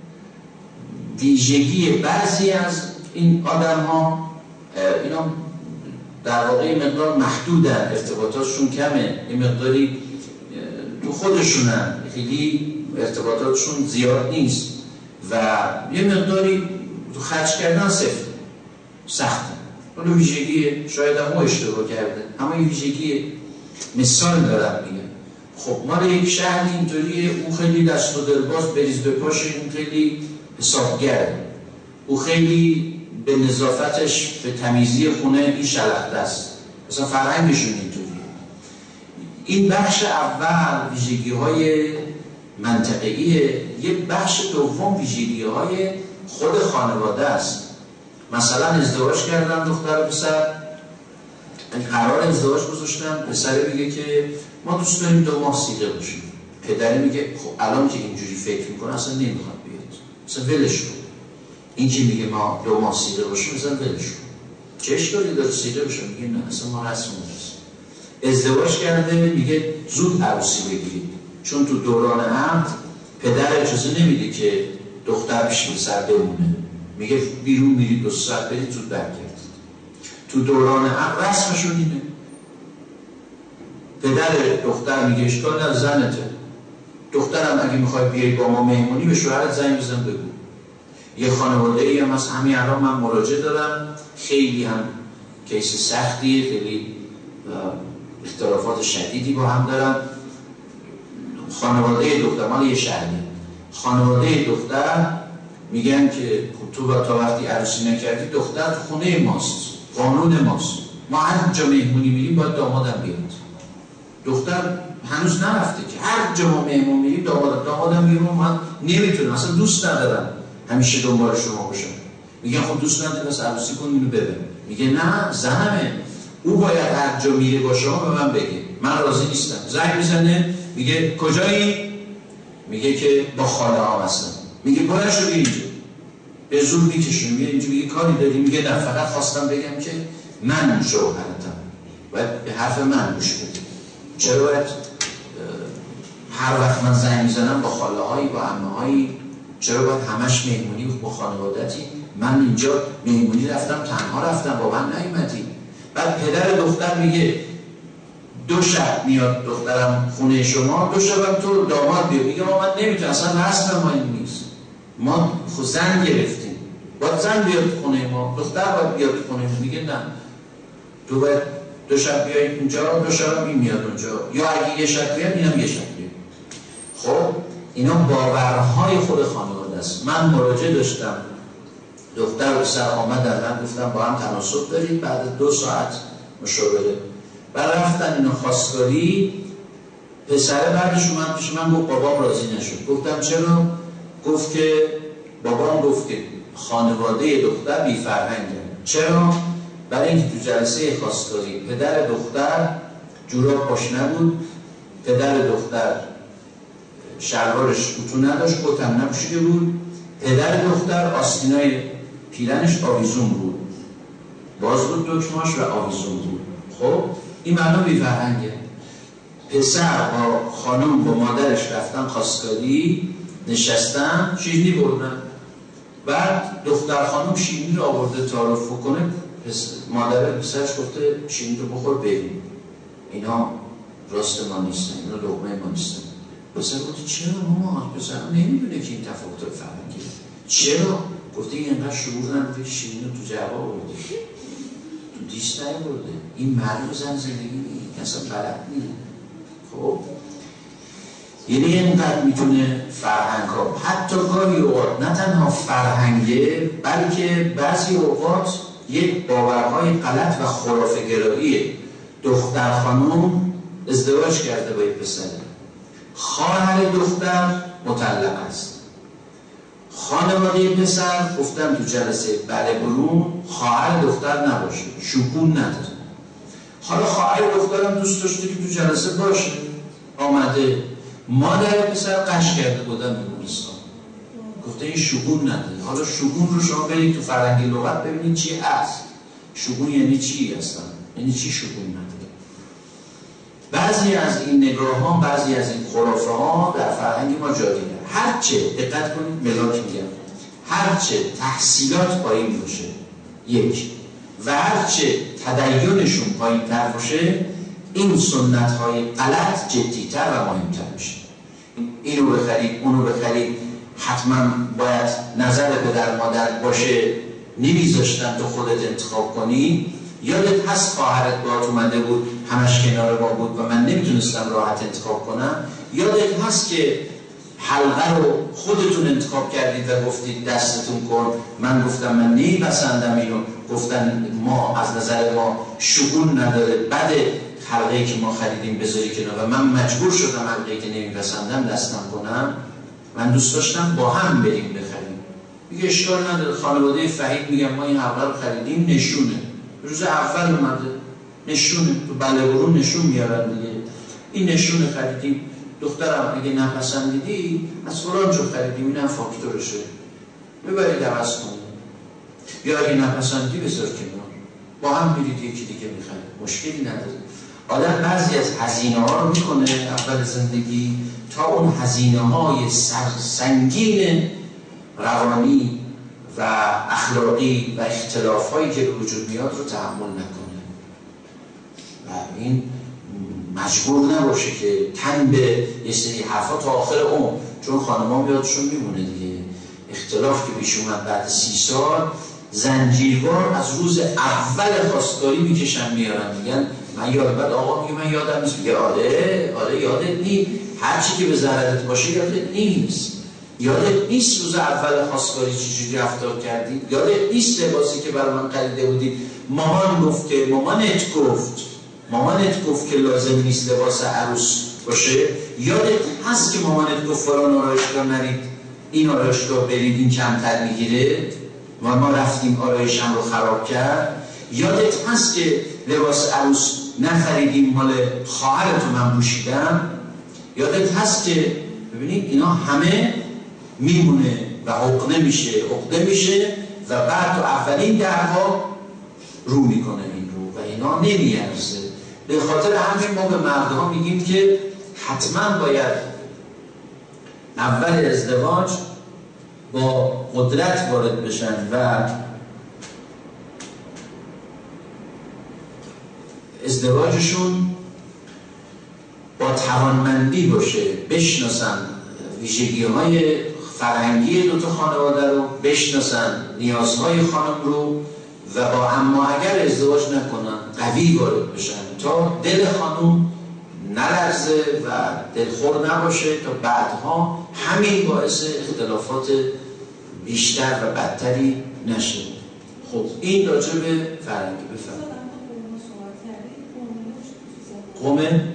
ویژگی بعضی از این آدم ها اینا در واقع مقدار محدودن، ارتباطاتشون کمه، این مقداری تو خودشونن، خیلی ارتباطاتشون زیاد نیست و یه مقداری تو خرج کردن صفر سخته. اون ویژگی شاید هم اشتباه کرده، اما این ویژگی مثال دارم میگم. خب مال یک شهر اینطوریه، اون خیلی دست و دلباز بریز به پاشه، اون خیلی حسابگره، او خیلی به نظافتش، به تمیزی خونه این شلخته است. مثلا فرهنگشون اینطوریه. این بخش اول ویژگی های منطقیه. یک بخش دوم ویژگی های خود خانواده است. مثلا ازدواج کردن دختر و پسر، قرار ازدواج گذاشتن، پسر میگه که ما دوست داریم دو ماه سیغه باشیم. پدر میگه خب الان که اینجوری فکر میکنه اصلا نمیخواد بیاد، اصلا ولش کن. این که میگه ما دو ماه سیغه باشیم اصلا ولش کن. چه اشکالی داره سیغه باشیم؟ میگه نه اصلا ما رسم نیست. ازدواج کرده میگه زود عروسی بگیرید، چون تو دوران عقد پدر اجازه نمیده که دختر پیش پسر بمونه، میگه بیرون میرید دو ساعت برید زود برگردید. تو دوران عقد رسمشون اینه. پدر دختر میگه اشکال نداره زنته، دخترم اگه میخوای بیای با ما مهمونی به شوهرت زنگ بزن بگو. یه خانواده ای هم از همین الان من مراجعه دارم، خیلی هم کیس سختیه، خیلی اختلافات شدیدی با هم دارن. خانواده دختر مال یه شهری، خانواده دختر میگن که تو تا وقتی عروسی نکردی دختر خونه ماست، قانون ماست، ما هر جا مهمونی میریم باید دامادم بیاد. دختر هنوز نرفته که هر جا ما مهمون میریم دامادم دامادم بیرون، من نمیتونم، اصلا دوست ندارم همیشه دنبال شما باشم. میگن خب دوست نداری بس عروسی کن اینو ببر. میگه نه زنمه، او باید هر جا میره با شما به من بگه، من راضی نیستم. زنگ میزنه میگه کجایی؟ میگه که با خاله ها هستم. میگه باید شو بیا اینجا، به زور میکشون. میگه اینجا، میگه کاری داری؟ میگه نه فقط خواستم بگم که من شوهرتم، باید به حرف من گوش بدی. چرا باید هر وقت من زنگ میزنم با خاله هایی با عمه هایی؟ چرا باید همش مهمونی با خانوادتی؟ من اینجا مهمونی رفتم تنها رفتم، با من نیومدی. بعد پدر دختر میگه دو شب میاد دخترم خونه شما، دو شب تو داماد بیاد. میگه ما من نمیتونم، اصلا رسم ما این نیست، ما خود زن گرفتیم، باید زن بیاد خونه ما، دختر باید بیاد خونه ما. میگه نه، تو باید دو شب بیای اونجا، دو شب این میاد اونجا، یا اگه یه شب بیاد اینم یه شب بیاد. خب اینا باورهای خود خانواده است. من مراجعه داشتم، دختر و سر آمدن، من گفتم با هم تناسب داریم، بعد دو ساعت مشاوره بعد رفتن اینا خواستگاری. پسره بعدش اومد پیش من گفت بابام راضی نشد. گفتم چرا؟ گفت که بابام گفت که خانواده دختر بی فرهنگه. چرا؟ برای اینکه تو جلسه خواستگاری پدر دختر جوراب پاش نبود، پدر دختر شلوارش اتو نداشت، کتم نپوشیده بود، پدر دختر آستینای پیرنش آویزون بود، باز بود دکماش و آویزون بود. خب این معنا بی فرهنگه. پسر با خانم با مادرش رفتن خواستگاری، نشستن شیرینی بردن، بعد دختر خانم شیرینی رو آورده تعارف کنه، مادر پسرش گفته شیرینی رو بخور بریم، اینا راست ما نیستن، اینا لقمه ما نیستن. پسر گفته چرا ماما؟ پسر نمیدونه که این تفاوت فرهنگیه. چرا؟ گفته این انقدر شعور نداره، شیرینی رو تو جعبه آورده، تو دیش نیاورده، این معلوم زن زندگی نیست، اصلا بلد نیست. خب یعنی اینقدر میتونه فرهنگ ها، حتی گاهی اوقات نه تنها فرهنگه، بلکه بعضی اوقات یک باورهای غلط و خرافه گراییه. دختر خانم ازدواج کرده با یک پسره، خواهر دختر مطلق است، خانواده پسر گفتن تو جلسه بله برون خواهر دختر نباشه، شکون نداره. حالا خواهر دخترم دوست داشته که تو جلسه باشه، آمده، مادر پسر قش کرده بودن بیمارستان، گفته این شگون نداره. حالا شگون رو شما برید تو فرهنگ لغت ببینید چی هست. شگون یعنی چی هستن؟ یعنی چی شگون نداره؟ بعضی از این نگاه ها، بعضی از این خرافه ها در فرهنگ ما جاری داره. هرچه دقت کنید ملاک میگم، هرچه تحصیلات پایین باشه یک و هرچه تدینشون پایین تر باشه، این سنت های غلط جدیتر و مهمتر میشه. اینو بخرید اونو بخرید، حتما باید نظر پدر مادر باشه، نمیذاشتن تو خودت انتخاب کنی. یادت هست خواهرت باهات اومده بود همش کنار ما بود و من نمیتونستم راحت انتخاب کنم؟ یادت هست که حلقه رو خودتون انتخاب کردید و گفتید دستتون کن، من گفتم من نمیپسندم اینو، گفتن ما از نظر ما شگون نداره، بده حلقه‌ای که ما خریدیم بذاری کنار و من مجبور شدم حلقه‌ای که نمیپسندم دستم کنم. من دوست داشتم با هم بریم بخریم. میگه اشکال نداره. خانواده فهید میگم ما این حلقه رو خریدیم، نشونه روز اول اومده، نشونه تو بله برون نشون میارن دیگه، این نشونه خریدیم. دخترم اگه نپسندیدی از فلان جو خریدیم، اینم فاکتورشه، ببرید عوض کنید، یا اگه نپسندی بذار کنار، با هم میرید یکی دیگه میخرید، مشکلی نداره. آدم بعضی از هزینه ها رو میکنه اول زندگی تا اون هزینه های سنگین روانی و اخلاقی و اختلاف هایی که به وجود میاد رو تحمل نکنه و این مجبور نباشه که تن به یه سری حرفا تا آخر عمر، چون خانم‌ها یادشون میمونه دیگه اختلاف که پیش اومد بعد سی سال زنجیروار از روز اول خواستگاری میکشن میارن میگن من یاد بعد آقا میگه من یادم نیست میگه آره آره یادت نیست، هر چی که به ضررت باشه یادت نیست، یادت نیست روز اول خواستگاری چجوری رفتار کردی، یادت نیست لباسی که برای من خریده بودی مامان گفت که مامانت گفت مامانت گفت که لازم نیست لباس عروس باشه، یادت هست که مامانت گفت فلان آرایشگاه نرید این آرایشگاه برید این کمتر میگیره و ما رفتیم آرایشم رو خراب کرد، یادت هست که لباس عروس نخریدیم مال خواهرتو من پوشیدم، یادت هست که ببینید اینا همه میمونه و عقده میشه عقده میشه و بعد تو اولین دعوا رو میکنه این رو و اینا نمیارزه. به خاطر همین ما به مردها میگیم که حتما باید اول ازدواج با قدرت وارد بشن و ازدواجشون با توانمندی باشه، بشناسن ویژگی‌های فرهنگی دو تا خانواده رو، بشناسن نیازهای خانم رو و با اما اگر ازدواج نکنن قوی وارد بشن تا دل خانم نلرزه و دلخور نباشه تا بعدها همین باعث اختلافات بیشتر و بدتری نشه. خب این راجع به فرهنگی بفرمایید. قومه؟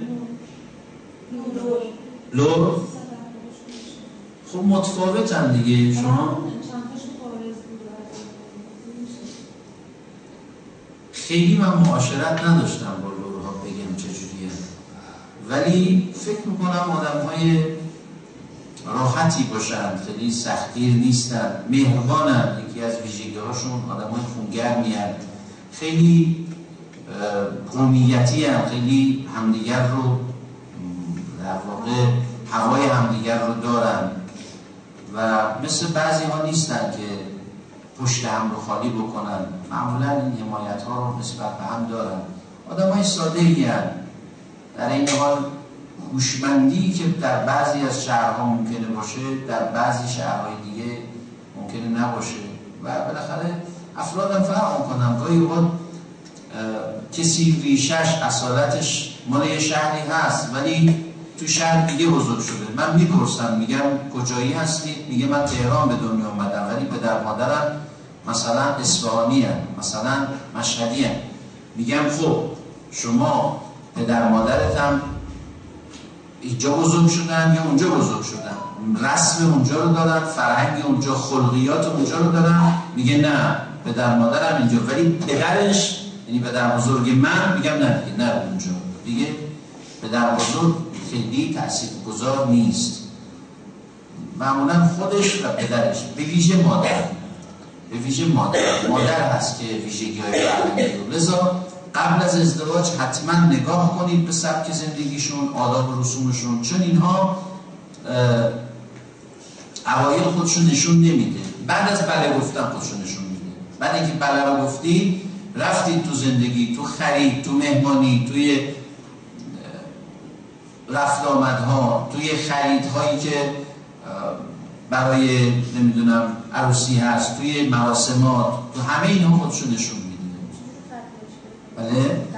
لور؟ خب متفاوتن دیگه. شما خیلی من معاشرت نداشتم با لورها بگم چجوریه، ولی فکر میکنم آدم های راحتی باشن، خیلی سختگیر نیستن، مهربانن، یکی از ویژگی هاشون آدم های خونگرمی هستن، خیلی قومیتی هم، خیلی همدیگر رو در واقع هوای همدیگر رو دارن و مثل بعضی ها نیستن که پشت هم رو خالی بکنن، معمولا این حمایت ها رو نسبت به هم دارن. آدم های ساده ای هم در این حال هوشمندی که در بعضی از شهرها ممکنه باشه در بعضی شهرهای دیگه ممکنه نباشه و بالاخره افراد هم فرق میکنن. گاهی اوقات کسی ریشش اصالتش مال یه شهری هست ولی تو شهر دیگه بزرگ شده، من میپرسم میگم کجایی هستید؟ میگه من تهران به دنیا اومدم ولی پدر مادرم مثلا اصفهانی هم، مثلا مشهدی هم. میگم خب شما پدر مادرت هم اینجا بزرگ شدن یا اونجا بزرگ شدن؟ رسم اونجا رو دارن، فرهنگ اونجا، خلقیات اونجا رو دارن؟ میگه نه پدر مادرم اینجا ولی پدرش یعنی پدر بزرگ من میگم نه دیگه نه اونجا دیگه پدر بزرگ خیلی تاثیرگذار نیست، معمولا خودش و پدرش، به ویژه مادر به ویژه مادر مادر هست که ویژگی های فرهنگی رو. لذا قبل از ازدواج حتما نگاه کنید به سبک زندگیشون، آداب و رسومشون، چون اینها اوایل خودشون نشون نمیده، بعد از بله گفتن خودشون نشون میده. بعد اینکه بله رو گفتید رفتید تو زندگی، تو خرید، تو مهمانی، توی رفت آمدها، توی خریدهایی که برای نمیدونم عروسی هست، توی مراسمات، تو همه اینها خودشون نشون میده. بله؟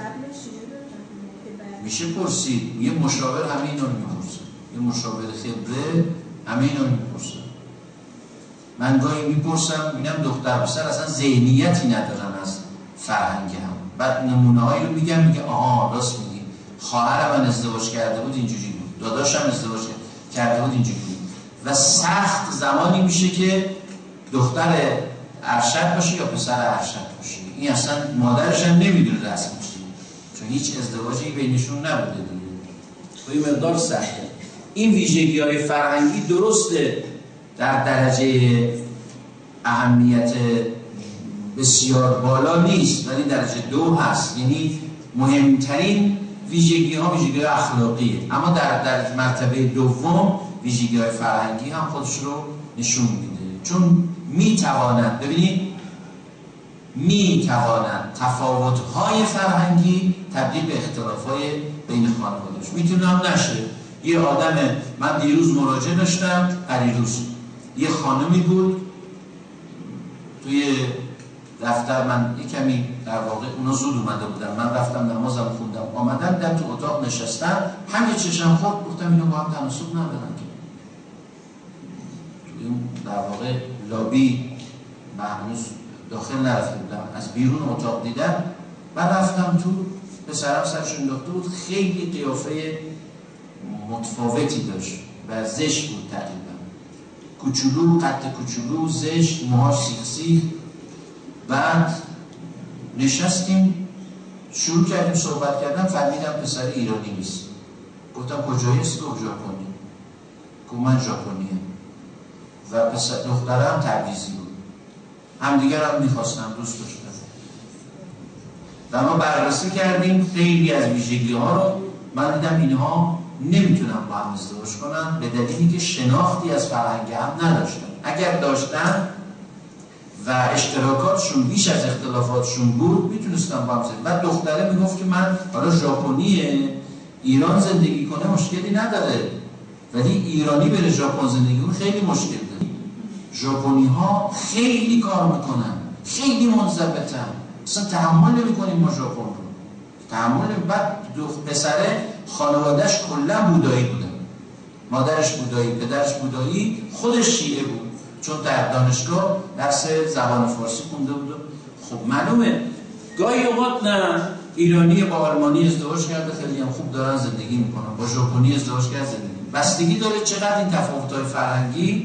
میشه پرسید، یه مشاور همه اینا رو میپرسه، یه مشاور خبره همه اینا رو میپرسه. من گاهی میپرسم میگم دختر پسر اصلا ذهنیتی ندارن از فرهنگ هم، بعد نمونه هایی رو میگم میگه آها راست میگی، خواهر من ازدواج کرده بود اینجوری بود، داداشم ازدواج کرده بود اینجوری بود. و سخت زمانی میشه که دختر ارشد باشه یا پسر ارشد باشه، این اصلا مادرش هم نمیدونه رسم چیه، چون هیچ ازدواجی بینشون نبوده دیگه. این مقدار سخته. این ویژگی های فرهنگی درسته در درجه اهمیت بسیار بالا نیست ولی درجه دو هست، یعنی مهمترین ویژگی ها ویژگی اخلاقیه، اما در در مرتبه دوم ویژگی های فرهنگی هم خودش رو نشون میده، چون میتوانند، ببینید میتوانند تفاوت های فرهنگی تبدیل به اختلاف های بین خانواده‌اش. میتونه هم نشه. یه آدم، من دیروز مراجعه داشتم، پریروز یه خانمی بود توی دفتر، من یه کمی در واقع اونا زود اومده بودن، من رفتم نمازم خوندم آمدم در تو اتاق نشستم، همه چشم خورد، گفتم اینو با هم تناسب ندارن که توی اون در واقع لابی و هنوز داخل نرفته بودم، از بیرون اتاق دیدم و رفتم تو، پسرم سرش انداخته بود، خیلی قیافه متفاوتی داشت و زشت بود تقریبا، کوچولو، قد کوچولو، زشت، موهاش سیخ سیخ. بعد نشستیم شروع کردیم صحبت کردن، فهمیدم پسر ایرانی نیست. گفتم کجایی است؟ گفت ژاپنی. گفت من ژاپنیم و پسر دخترم تبریزی بود. همدیگر هم میخواستم، دوست داشتم و ما بررسی کردیم خیلی از ویژگی ها رو. من دیدم اینها نمیتونن با هم ازدواج کنن به دلیلی که شناختی از فرهنگ هم نداشتن. اگر داشتن و اشتراکاتشون بیش از اختلافاتشون بود میتونستن با هم زندگی. بعد دختره میگفت که من حالا ژاپنیه، ایران زندگی کنه مشکلی نداره، ولی ایرانی بره ژاپن زندگی کنه خیلی مشکل داره. ژاپنی ها خیلی کار میکنن، خیلی منضبطن، اصلا تحمل نمیکنیم ما ژاپن رو، تحمل نمی. بعد پسره خانوادهش کلا بودایی بودن، مادرش بودایی، پدرش بودایی، خودش شیعه بود، چون در دانشگاه درس زبان فارسی خونده بود. خب معلومه گاهی اوقات نه، ایرانی با آلمانی ازدواج کرده خیلی هم خوب دارن زندگی میکنن، با ژاپنی ازدواج کرده زندگی. بستگی داره چقدر این تفاوت‌های فرهنگی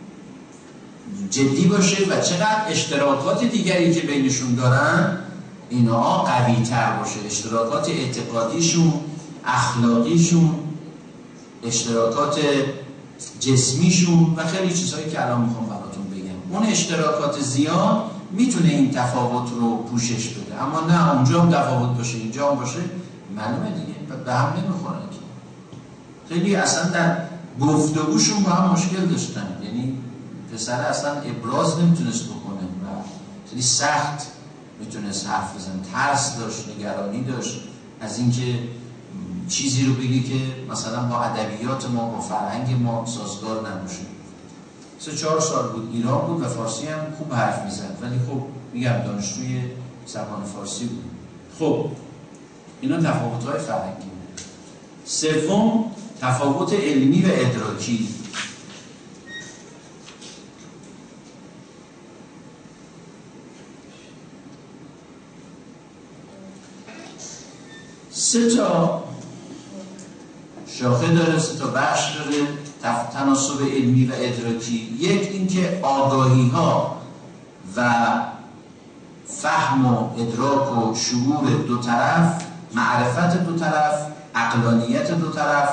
جدی باشه و چقدر اشتراکات دیگری که بینشون دارن اینا قوی تر باشه، اشتراکات اعتقادیشون، اخلاقیشون، اشتراکات جسمیشون و خیلی چیزهایی که الان میخوام براتون بگم. اون اشتراکات زیاد میتونه این تفاوت رو پوشش بده، اما نه اونجا هم تفاوت باشه اینجا هم باشه، معلومه دیگه به هم نمیخورن که. خیلی اصلا در گفتگوشون با هم مشکل داشتن، یعنی پسر اصلا ابراز نمیتونست بکنه و خیلی سخت میتونست حرف بزنه، ترس داشت، نگرانی داشت از اینکه چیزی رو بگی که مثلا با ادبیات ما، با فرهنگ ما سازگار نباشه. سه چهار سال بود ایران بود و فارسی هم خوب حرف میزد، ولی خب میگم دانشجوی زبان فارسی بود. خب اینا تفاوت‌های فرهنگی بود. سوم، تفاوت علمی و ادراکی. سه تا شاخه داره، سه تا بخش داره تناسب علمی و ادراکی. یک اینکه آگاهی ها و فهم و ادراک و شعور دو طرف، معرفت دو طرف، عقلانیت دو طرف،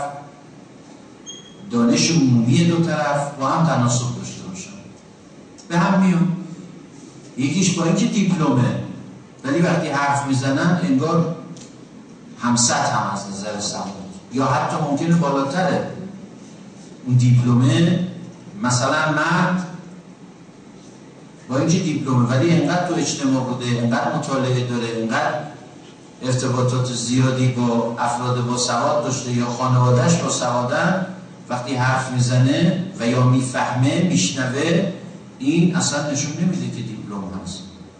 دانش عمومی دو طرف با هم تناسب داشته باشن، به هم میون. یکیش با اینکه دیپلمه ولی وقتی حرف میزنن انگار همسط هم از نظر سواد، یا حتی ممکنه بالاتره اون دیپلمه. مثلا مرد با اینکه دیپلمه ولی انقدر تو اجتماع بوده، انقدر مطالعه داره، انقدر ارتباطات زیادی با افراد با سواد داشته یا خانوادهش با سوادن، وقتی حرف میزنه و یا میفهمه، میشنوه، این اصلا نشون نمیده که دیپلم هست.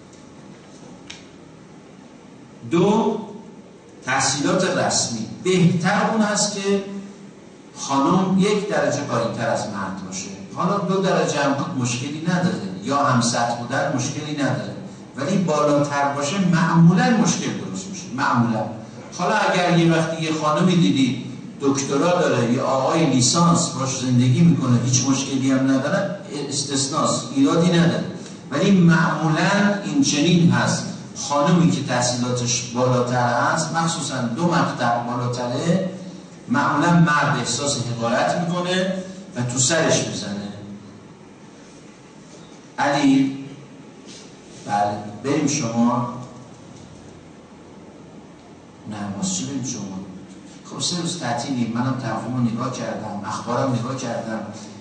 دو، تحصیلات رسمی. بهتر اون هست که خانم یک درجه پایین‌تر از مرد باشه. حالا دو درجه هم بود مشکلی نداره، یا هم سطح بودن مشکلی نداره، ولی بالاتر باشه معمولا مشکل درست میشه. معمولا حالا اگر یه وقتی یه خانمی دیدی دکترا داره یا آقای لیسانس باش زندگی میکنه هیچ مشکلی هم نداره، استثناست، ایرادی نداره، ولی معمولا این چنین هست. خانمی که تحصیلاتش بالاتر هست، مخصوصا دو مقطع بالاتره، معمولا مرد احساس حقارت میکنه و تو سرش میزنه. علی، بله بریم شما. نه واسه چی بریم شما؟ خب سه روز تعطیلیم، منم تقویم رو نگاه کردم، اخبارم نگاه کردم،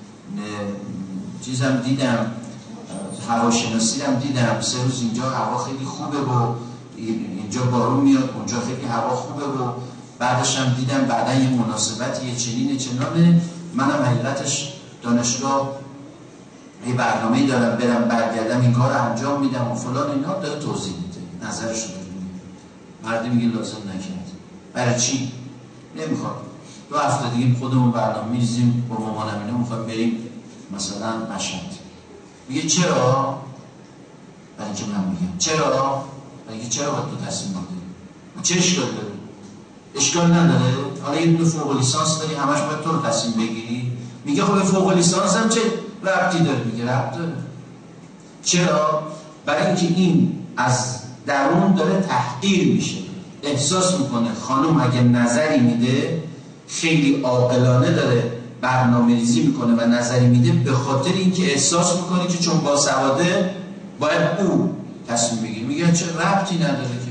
چیزم دیدم، هواشناسی هم دیدم، سه روز اینجا هوا خیلی خوبه و اینجا بارون میاد، اونجا خیلی هوا خوبه و بعدش هم دیدم بعدا یه مناسبتی یه چنین چنانه. منم حقیقتش دانشگاه یه برنامه‌ای دارم برم برگردم این کار رو انجام میدم و فلان اینا، داره توضیح میده، نظرش رو داره میده. مردم میگه لازم نکرد. برای چی؟ نمیخواد. دو هفته دیگه خودمون برنامه می‌ریزیم با مامانم اینا میخوایم بریم مثلا مشهد. میگه چرا؟ برای اینکه من میگم چرا؟ برای اینکه چرا باید تو تصمیم بگیری؟ چه اشکال داره؟ اشکال نداره؟ حالا یه دونه فوق لیسانس داری همش باید تو رو تصمیم بگیری؟ میگه خب فوق لیسانس هم چه ربطی داره؟ میگه ربط داره. چرا؟ برای اینکه این از درون داره تحقیر میشه، احساس میکنه خانم اگه نظری میده خیلی عاقلانه داره برنامه‌ریزی میکنه و نظری میده، به خاطر اینکه احساس میکنه که چون باسواده باید او تصمیم بگیره. میگه چه ربطی نداره که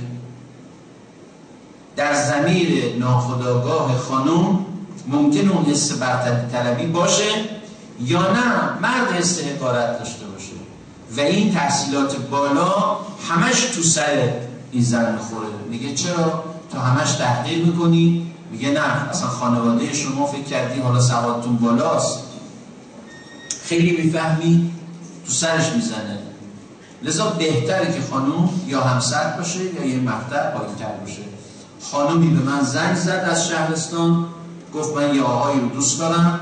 در ضمیر ناخودآگاه خانم ممکن اون حس برتری طلبی باشه یا نه مرد حس حقارت داشته باشه و این تحصیلات بالا همش تو سر این زن میخوره. میگه چرا تو همش تحقیر میکنی؟ میگه نه، اصلا خانواده شما فکر کردی حالا سوادتون بالاست، خیلی میفهمی، تو سرش میزنه. لذا بهتره که خانوم یا همسر باشه یا یه مقطع پایین‌تر باشه. خانومی به من زنگ زد از شهرستان، گفت من یه آقایی رو دوست دارم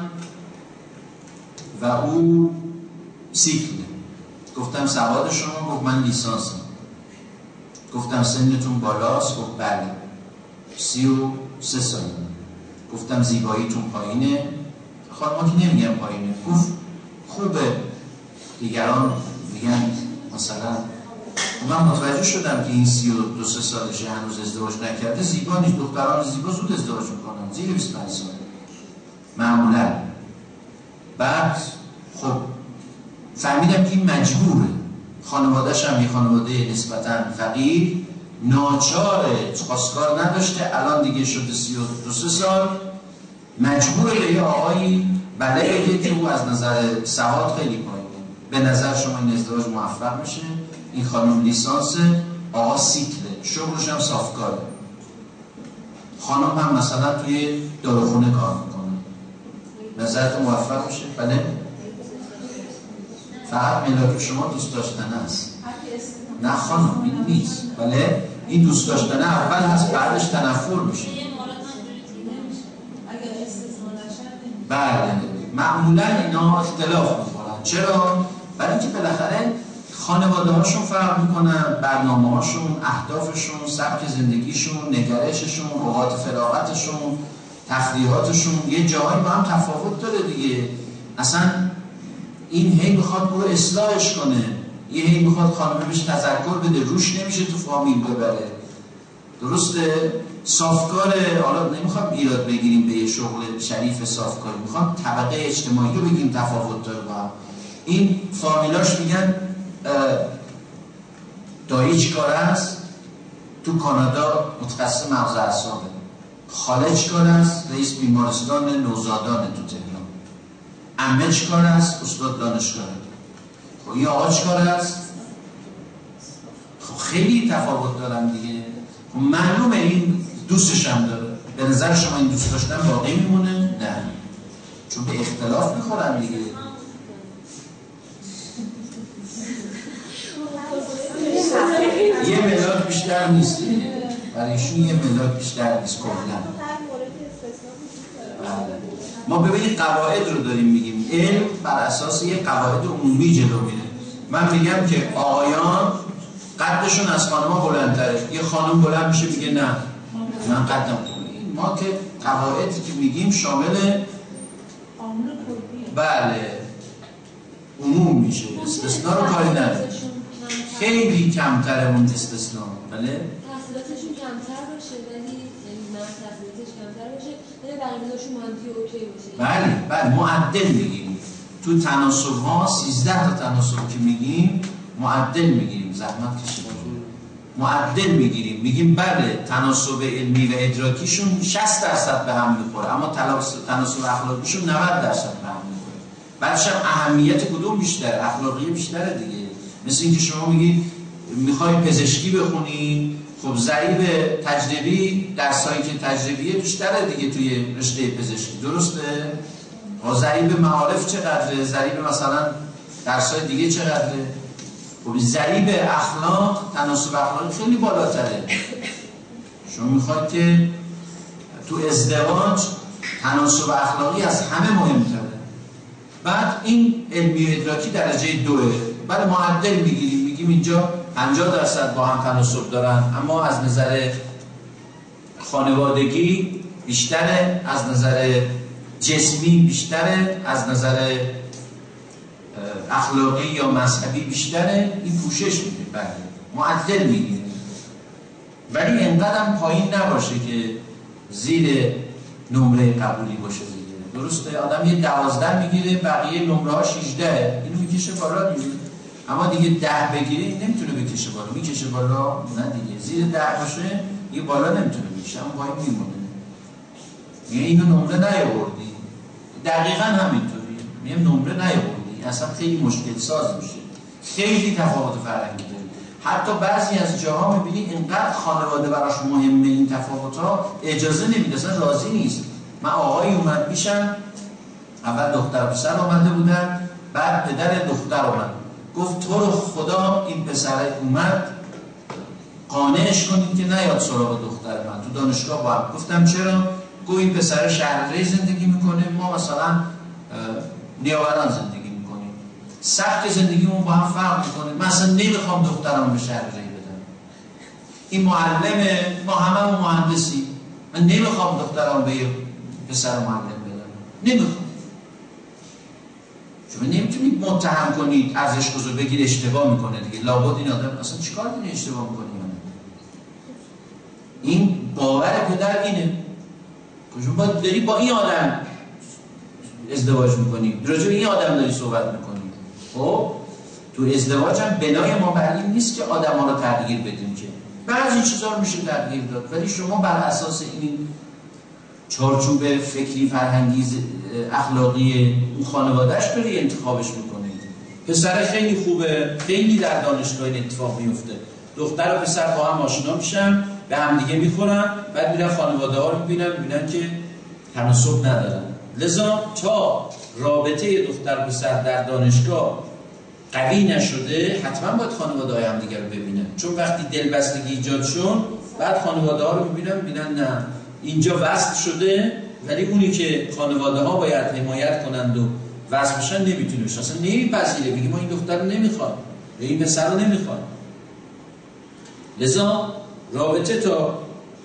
و او سیکله. گفتم سواد شما؟ گفت من لیسانسم. گفتم سنتون بالاست؟ گفت بله. سی و سه ساله. گفتم زیباییتون پایینه؟ خانم که نمیگم پایینه. گفت خوبه. دیگران میگن مثلا من متوجه شدم که این سی و دو سه سالشه هنوز ازدواج نکرده، زیبا نیست. دختران زیبا زود ازدواج میکنن، زیر بیست و پنج سال معمولا. بعد خب فهمیدم که این مجبوره، خانواده‌ش هم یه خانواده نسبتاً فقیر، ناچاره، خواستگار نداشته، الان دیگه شده سی و دو سه سال، مجبوره به یه آقایی بله بگه که او از نظر سواد خیلی پایینه. به نظر شما این ازدواج موفق میشه؟ این خانم لیسانس، آقا سیکله، شغلش هم صافکاره، خانم هم مثلا توی داروخونه کار میکنه. نظرت موفق میشه؟ بله؟ فقط ملاک شما دوست داشتن است. نه خانم این نیست. بله؟ این دوست داشتن اول هست، بعدش تنفر میشه. بله معمولا اینا اختلاف میکنن. چرا؟ برای اینکه بالاخره خانواده هاشون فرق میکنن، برنامه هاشون، اهدافشون، سبک زندگیشون، نگرششون، اوقات فراغتشون، تفریحاتشون یه جایی با هم تفاوت داره دیگه. اصلا این هی میخواد او اصلاحش کنه، یه هی میخواد خانمه بهش تذکر بده، روش نمیشه تو فامیل ببره. درسته؟ صافکاره، حالا نمیخوام ایراد بگیریم به یه شغل شریف صافکاری، میخوام طبقه اجتماعی رو بگیم تفاوت داره با هم. این فامیلاش میگن دایی چی کار است؟ تو کانادا متخصص مغز اعصابه. خاله چی کار است؟ رئیس بیمارستان نوزادانه تو تهران. عمه چی کار است؟ استاد دانشگاهه. خب این آقا چی کار است؟ خب خیلی تفاوت دارن دیگه. خب معلومه این دوستش هم داره. به نظر شما این دوست داشتن باقی میمونه؟ نه، چون به اختلاف میخورن دیگه. یه ملاک بیشتر نیست دیگه، برای ایشون یه ملاک بیشتر نیست کاملا. ما ببینید قواعد رو داریم میگیم، علم بر اساس یه قواعد عمومی جلو میره. من میگم که آقایان قدشون از خانم‌ها بلندتره، یه خانم بلند میشه میگه نه من قدم خوبه. ما که قواعدی که میگیم شامل بله عموم میشه، استثناء رو کاری نداره. خیلی کمتره اون استثناء. بله تحصیلاتشون کمتر باشه ولی یعنی من تحصیلاتش کمتر باشه ولی برنامه‌شون منفی اوکی باشه. بله بله معدل میگیم تو تناسب ها، سیزده تا تناسب که میگیم معدل میگیریم، زحمت کشیده. معدل میگیریم، میگیم بله تناسب علمی و ادراکیشون شصت درصد به هم میخوره، اما تناسب اخلاقیشون نود درصد به هم میخوره. بعدش هم اهمیت کدوم بیشتر؟ اخلاقی بیشتره دیگه. مثل اینکه شما میگید میخوای پزشکی بخونی، خب ضریب تجربی درسایی که تجربیه بیشتره دیگه توی رشته پزشکی، درسته؟ و ضریب معارف چقدره؟ ضریب مثلا درسای دیگه چقدره؟ خب ضریب اخلاق، تناسب اخلاقی خیلی بالاتره. شما میخواید که تو ازدواج تناسب اخلاقی از همه مهمتره. بعد این علمی و ادراکی درجه دوه. بعد معدل میگیریم، میگیم اینجا پنجاه درصد با هم تناسب دارن، اما از نظر خانوادگی بیشتره، از نظر جسمی بیشتره، از نظر اخلاقی یا مذهبی بیشتره. این پوشش میده، بله معدل میگیره، ولی اینقدر پایین نباشه که زیر نمره قبولی باشه دیگه. درسته؟ آدم یه دوازده میگیره، بقیه نمره ها شیجده، اینو میکشه بالا دیگه. اما دیگه ده بگیره نمیتونه بکشه بالا، میکشه بالا نه دیگه. زیر ده باشه یه بالا نمیتونه میشه، اما پایین میمونه. یعنی اینو نمره نیاوردی، دقیقاً همینطوریه. میگم نمره نیاوردی، اصلا خیلی مشکل ساز میشه. خیلی تفاوت فرهنگی داره. حتی بعضی از جاها میبینی اینقدر خانواده براش مهمه این تفاوت‌ها، اجازه نمیده، اصلا راضی نیست. من آقایی اومد میشم، اول دختر و پسر اومده بودن، بعد پدر دختر اومد، گفت تو رو خدا این پسر اومد قانعش کنید که نیاد سراغ دختر من تو دانشگاه با هم. گفتم چرا؟ گفت این پسر شهرری زندگی میکنه، ما مثلا نیاوران زندگی میکنیم، سبک زندگیمون با هم فرق میکنه، من اصلا نمیخوام دخترم به شهرری بدم. این معلمه، ما همه مهندسی، من نمیخوام دخترم به پسر معلم بدم، نمیخوام. شما نمیتونید متهم کنید ارزش گذار بگید اشتباه میکنه دیگه. لابد این آدم اصلا چیکار کنه اشتباه میکنه؟ این باور پدر اینه. شما باید داری با این آدم ازدواج میکنی، راجع به این آدم داری صحبت میکنی. خب تو ازدواج هم بنای ما بر این نیست که آدما رو تغییر بدیم، که بعضی چیزا رو میشه تغییر داد، ولی شما بر اساس این چارچوب فکری فرهنگی اخلاقی اون خانواده‌اش داری انتخابش میکنید. پسر خیلی خوبه، خیلی در دانشگاه این اتفاق میفته، دختر و پسر با هم آشنا میشن، به هم دیگه میخورن، بعد میرن خانواده ها رو میبینن، میبینن که تناسب ندارن. لذا تا رابطه دختر و پسر در دانشگاه قوی نشده، حتما باید خانواده های هم دیگه رو ببینن، چون وقتی دلبستگی ایجاد شد، بعد خانواده ها رو میبینن، میبینن نه اینجا وصل شده، ولی اونی که خانواده ها باید حمایت کنند و وصل بشن نمیتونه بشه، اصلا نمیپذیره، میگه ما این دختر رو نمیخوام یا این پسر رو نمیخوام. لذا رابطه تا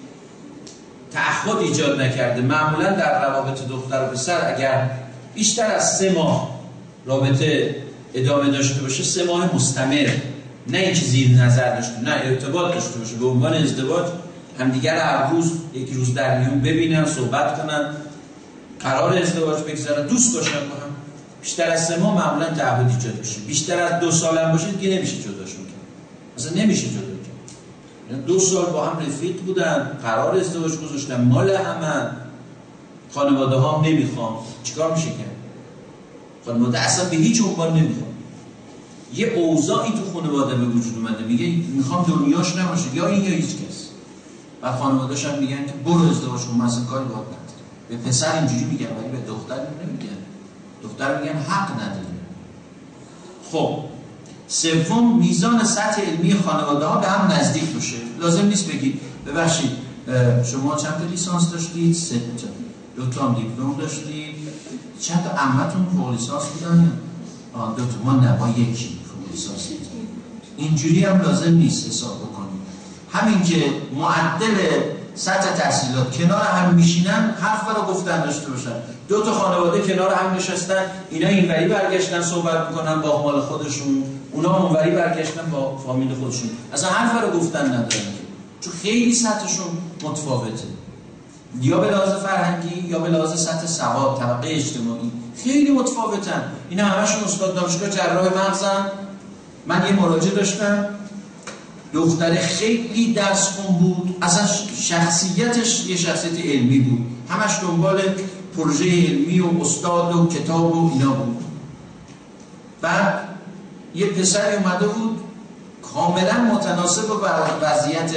تعهد ایجاد نکرده، معمولا در روابط دختر و پسر اگر بیشتر از سه ماه رابطه ادامه داشته باشه، سه ماه مستمر، نه اینکه زیر نظر داشته، نه ارتباط داشته باشه، به عنوان ازدواج همدیگر هر روز یک روز در میون ببینن، صحبت کنن، قرار ازدواج بگذارن، دوست باشن با هم، بیشتر از سه ماه معمولا تعهد ایجاد میشه. بیشتر از دو سال هم باشه دیگه نمیشه جداشون کرد، اصلا نمیشه جدا کرد. دو سال با هم رفیق بودن، قرار ازدواج گذاشتن، مال همه، خانواده ها هم نمیخوام، چیکار میشه کرد؟ خانواده اصلا به هیچ عنوان نمیخوام. یه اوضاعی تو خانواده به وجود اومده، میگه میخوام دنیاش نباشه، یا این یا هیچ کس. و خانواده‌اش هم میگن که برو ازدواج کن، مثلا کاری باید نداره. به پسر اینجوری میگن، ولی به دختر نمیگن. دختر میگن حق نداره. خب سوم، میزان سطح علمی خانواده ها به هم نزدیک باشه. لازم نیست بگید ببخشید شما چند تا لیسانس داشتید؟ سه تا. دو تا هم دیپلم داشتید؟ چند تا عمتون فوق لیسانس بودن؟ آه دو تا. ما نه، ما یکی فوق لیسانس. اینجوری هم لازم نیست حساب بکنید. همین که معدل سطح تحصیلات کنار هم میشینن، حرف رو گفتن داشته باشن. دو تا خانواده کنار هم نشستن، اینا اینوری برگشتن صحبت میکنن با مال خودشون، اونا اونوری برگشتن با فامیل خودشون، اصلا حرف رو گفتن ندارن، چون خیلی سطحشون متفاوته، یا به لحاظ فرهنگی یا به لحاظ سطح سواد، طبقه اجتماعی خیلی متفاوتن. اینا همشون استاد دانشگاه جراح مغزن. من یه مراجعه داشتم، دختر خیلی درس خون بود، اصلا شخصیتش یه شخصیت علمی بود، همش دنبال پروژه علمی و استاد و کتاب و اینا بود. بعد یه پسری اومده بود کاملا متناسب با وضعیت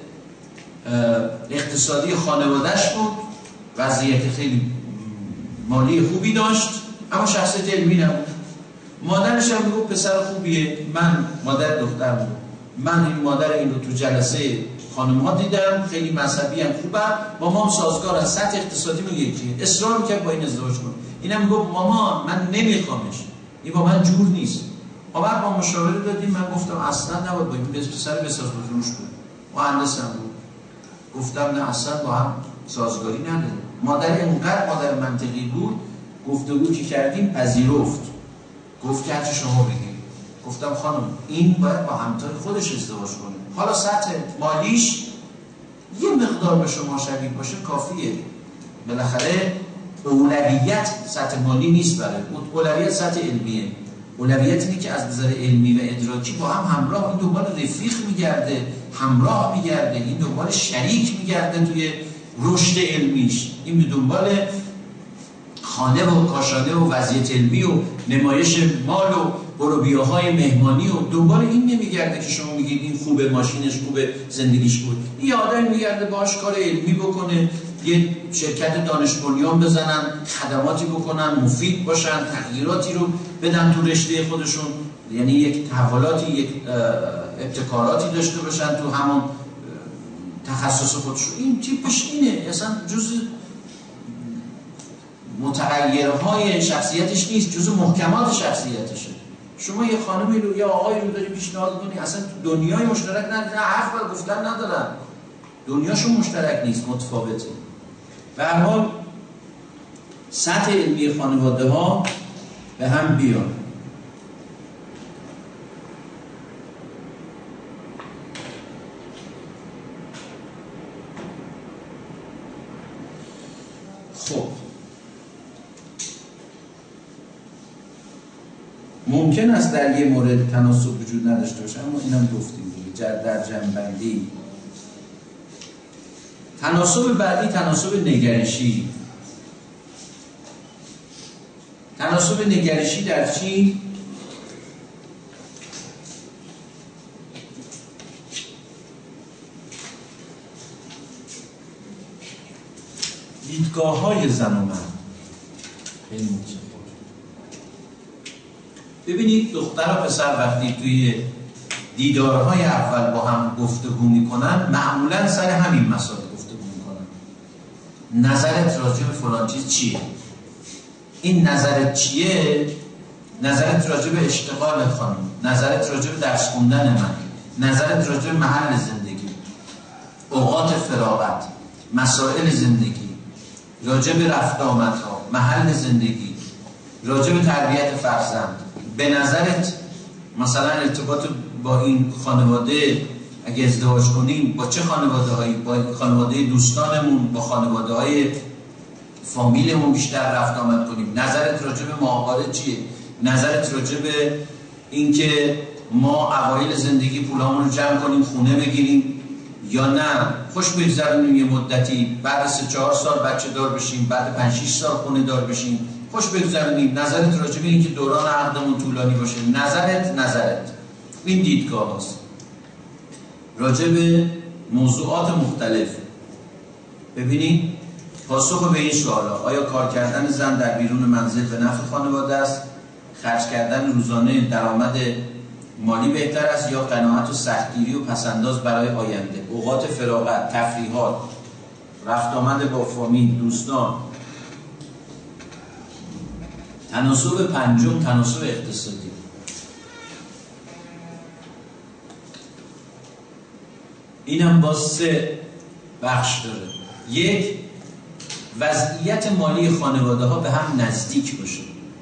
اقتصادی خانوادهش بود، وضعیت خیلی مالی خوبی داشت، اما شخصیت علمی نبود. مادرش هم میگفت پسر خوبیه، من مادر دختر بود، من این مادر این رو تو جلسه خانم ها دیدم، خیلی مذهبی هم خوبم، با ما هم سازگار از سطح اقتصادی رو یکیه. اصرار میکرد با این ازدواج کنه. اینم میگفت مامان من نمیخوامش، این با من جور نیست. ما بعد با مشاوره دادیم، من گفتم اصلا نباید با این پسر بساز بزرگش کنه. مهندس هم بود. گفتم نه اصلا با هم سازگاری نداره. مادر اونقدر مادر منطقی بود، گفتگو که کردیم پذیرفت. گفت که هرچی شما بگید. گفتم خانم این باید با همتای خودش ازدواج کنه. حالا سطح مالیش یه مقدار به شما شبیه باشه کافیه. بالاخره اولویت سطح مالی نیست، برای اولویت سطح علمیه. اولویت اینه که از نظر علمی و ادراکی با هم همراه، این دنبال رفیق میگرده، همراه میگرده، این دنبال شریک میگرده توی رشد علمیش، این به دنبال خانه و کاشانه و وضعیت علمی و نمایش مال و بروبیاهای مهمانی و دنبال این نمیگرده که شما میگید این خوبه، ماشینش خوبه، زندگیش بود. این آدم میگرده باهاش کار علمی بکنه، یه شرکت دانش بنیان بزنن، خدماتی بکنن، مفید باشن، تغییراتی رو بدن تو رشته خودشون، یعنی یک تحولاتی، یک ابتکاراتی داشته باشن تو همون تخصص خودشون. این تیپش اینه، اصلا جز متغیرهای شخصیتش نیست، جز محکمات شخصیتشه. شما یه خانمی رو یا آقایی رو داری پیشنهاد کنی، اصلا تو دنیای مشترک نداره، حرف بر گفتن ندارن، دنیاشون مشترک نیست، متفاوته. به هر حال سطح علمی خانواده ها به هم بیان. خب ممکن است در یه مورد تناسب وجود نداشته باشه، اما اینم گفتیم در جنبندی. تناسب بعدی تناسب نگرشی. تناسب نگرشی در چی؟ دیدگاه های زن و مرد. خیلی مهمه. ببینید دختر و پسر وقتی توی دیدارهای اول با هم گفتگو میکنن، معمولا سر همین مسائل گفتگو میکنن. نظرت راجع به فلان چیز چیه؟ این نظرت چیه؟ نظرت راجع به اشتغال خانم، نظرت راجع به درس خوندن من، نظرت راجع به محل زندگی، اوقات فراغت، مسائل زندگی، راجع به رفت آمدها، محل زندگی، راجع به تربیت فرزند. به نظرت مثلا ارتباط با این خانواده اگه ازدواج کنیم با چه خانواده هایی؟ با خانواده دوستانمون، با خانواده های فامیلمون بیشتر رفت آمد کنیم. نظرت راجع به معاقله چیه؟ نظرت راجع به اینکه ما اوایل زندگی پولامون رو جمع کنیم خونه بگیریم یا نه خوش بگذرونیم یه مدتی، بعد سه چهار سال بچه دار بشیم، بعد پنج شش سال خونه دار بشیم، خوش بگذرونیم. نظرت راجع به اینکه دوران عقدمون طولانی باشه. نظرت نظرت این دیدگاه هست راجع به موضوعات مختلف. ببینید پاسخ به این سوالا: آیا کار کردن زن در بیرون منزل به نفع خانواده است؟ خرج کردن روزانه درآمد مالی بهتر است یا قناعت و سختگیری و پسنداز برای آینده؟ اوقات فراغت، تفریحات، رفت آمد با فامیل، دوستان. تناسب پنجم تناسب اقتصادی. اینم با سه بخش داره. یک، وضعیت مالی خانواده ها به هم نزدیک باشه،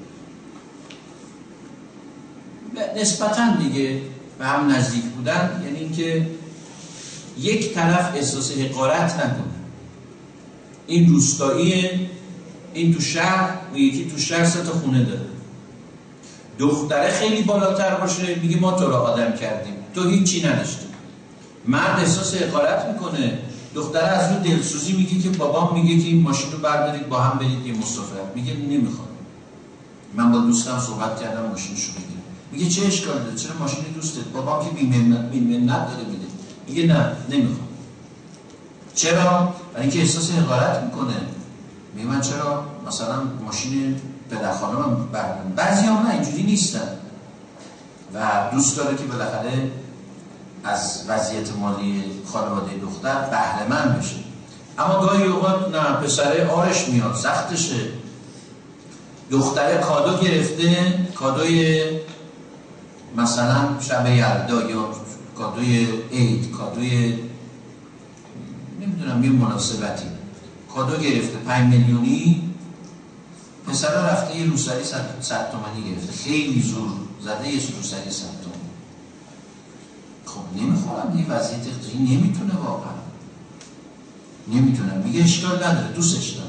نسبتاً دیگه به هم نزدیک بودن یعنی اینکه یک طرف احساس حقارت نکنه، این روستاییه، این تو شهر، و یکی تو شهر سه تا خونه داره. دختره خیلی بالاتر باشه، میگه ما تو را آدم کردیم، تو هیچی نداشتی. مرد احساس حقارت میکنه، دختره از اون دلسوزی میگه که بابام میگه که این ماشین رو بردارید با هم برید یه مسافرت، میگه نمیخوام. من با دوستم صحبت کردم ماشینشو بگیرم، میگه چه اشکال داره، چرا ماشین دوستت، بابام که بی‌منت بی‌منت داره میده، میگه نه نمیخوام. چرا؟ برای اینکه احساس حقارت میکنه. میگه من چرا مثلا ماشین پدر خانمم بردارم. بعضی‌ها نه اینجوری نیستن و دوست داره که بالاخره از وضعیت مالی خانواده دختر بهره مند بشه. اما گاهی اوقات نه، پسره آرش میاد، سختشه، دختره کادو گرفته، کادوی مثلا شب یلدا یا کادوی عید، کادوی نمیدونم یه مناسبتی، کادو گرفته پنج میلیونی، پسره رفته یه روسری صد تومانی گرفته، خیلی زور زده یه روسری صد تومانی. خب نمیخورم دیگه، وضعیت اقتصادی نمیتونه، واقعا نمیتونه. میگه اشکال نداره، دوستش دارم.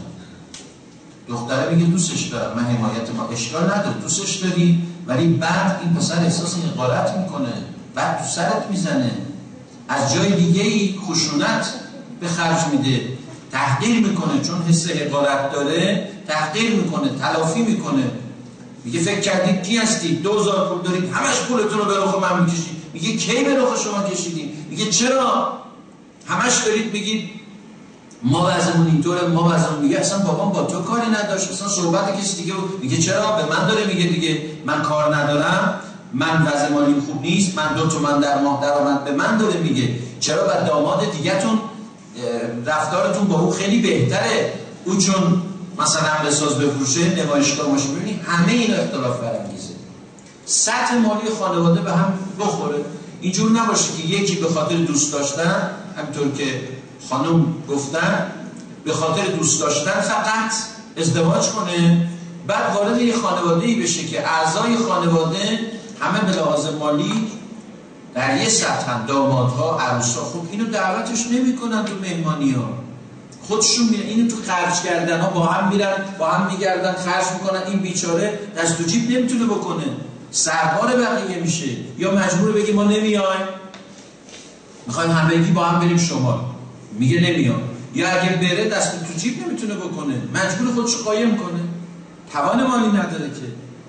دختره میگه دوستش دارم، من حمایت ما، اشکال نداره دوستش داری، ولی بعد این پسر احساس حقارت میکنه، بعد تو سرت میزنه، از جای دیگه ای خشونت به خرج میده، تحقیر میکنه، چون حس حقارت داره تحقیر میکنه، تلافی میکنه. میگه فکر کردید کی هستید، دوزار پول دارید، همش پولتون رو به رخ من میکشید. میگه کی به رخ شما کشیدیم؟ میگه چرا همش دارید میگید ما وضعمون اینطوره، ما وضعمون. میگه اصلا بابام با تو کاری نداشت، اصلا صحبت کسی دیگه بود. میگه چرا به من داره میگه دیگه من کار ندارم، من وضع مالیم خوب نیست، من دو تومن در ماه درآمد، به من داره میگه. چرا بعد داماد دیگه‌تون رفتارتون با او خیلی بهتره، او چون مثلا بساز بفروشه، نمایشگاه ماشین ببینید، همه این اختلاف برانگیزه. سطح مالی خانواده به هم بخوره. اینجور نباشه که یکی به خاطر دوست داشتن، همینطور که خانم گفتن، به خاطر دوست داشتن فقط ازدواج کنه، بعد وارد یه خانواده‌ای بشه که اعضای خانواده همه به لحاظ مالی در یه سطح، دامادها، عروسا، خب اینو دعوتش نمی‌کنن تو مهمانی‌ها، خودشون میرن اینو تو خرج کردن ها با هم میرن، با هم میگردن، خرج میکنن. این بیچاره دست تو جیب نمیتونه بکنه، سربار بقیه میشه، یا مجبور بگی ما نمیایم، میخوایم همگی با هم بریم شمال، میگه نمیام، یا اگه بره دست تو جیب نمیتونه بکنه، مجبور خودشو قایم کنه، توان مالی نداره که.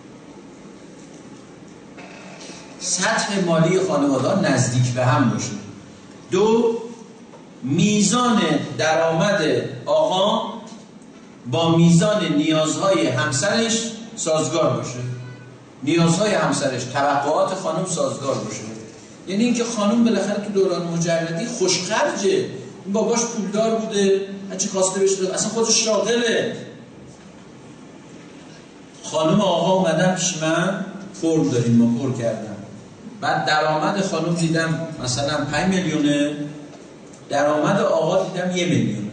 سطح مالی خانواده نزدیک به هم باشه. دو، میزان درآمد آقا با میزان نیازهای همسرش سازگار باشه، نیازهای همسرش، توقعات خانم سازگار باشه. یعنی اینکه خانم بالاخره تو دوران مجردی خوشخرجه، این باباش پولدار بوده، هرچی خواسته بهش داد، اصلا خودش شاغله. خانم آقا اومدن پیش من، فرم داریم ما، پر کردم، بعد درآمد خانم دیدم مثلا پنج میلیونه، درآمد آقا دیدم یه میلیونه.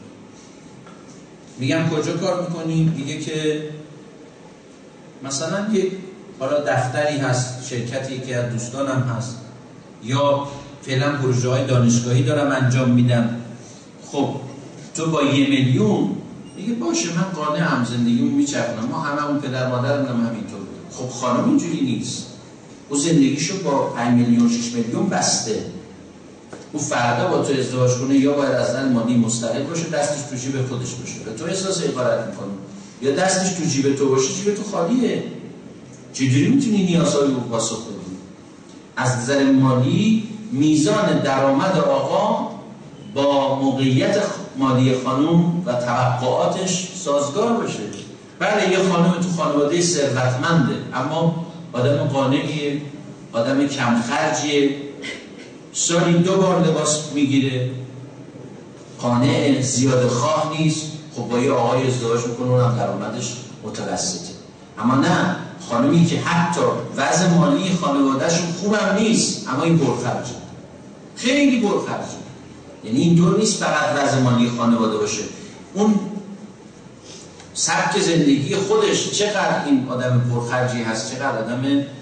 میگم کجا کار میکنی؟ میگه که مثلا یک حالا دفتری هست، شرکتی که از دوستانم هست، یا فعلا پروژه های دانشگاهی دارم انجام میدم. خب تو با یه میلیون؟ میگه باشه من قانعم، زندگیمو میچرخونم، ما همه اون پدر مادرمون هم همینطور. خب خانم اینجوری نیست، او زندگیشو با پنج میلیون شش میلیون بسته. او فردا با تو ازدواج کنه، یا باید از نظر مالی مستقل باشه، دستش تو جیب خودش باشه، به تو احساس حقارت میکنه، یا دستش تو جیب تو باشه، جیب تو خالیه. چجوری میتونی نیازهای او پاسخ بدی؟ از نظر مالی میزان درآمد آقا با موقعیت مالی خانم و توقعاتش سازگار باشه. بله یه خانم تو خانواده ثروتمنده، اما آدم قانعیه، آدم کم خرجیه، سالی دو بار لباس میگیره، قانع، زیاد خواه نیست. خب با یه آقای ازدواج میکنه، اونم درآمدش متوسطه. اما نه، خانمی که حتی وضع مالی خانوادهشون خوبم نیست، اما این پرخرجه، خیلی پرخرجه. یعنی اینطور نیست فقط وضع مالی خانواده باشه، اون سبک زندگی خودش چقدر این آدم پرخرجی هست، چقدر آدم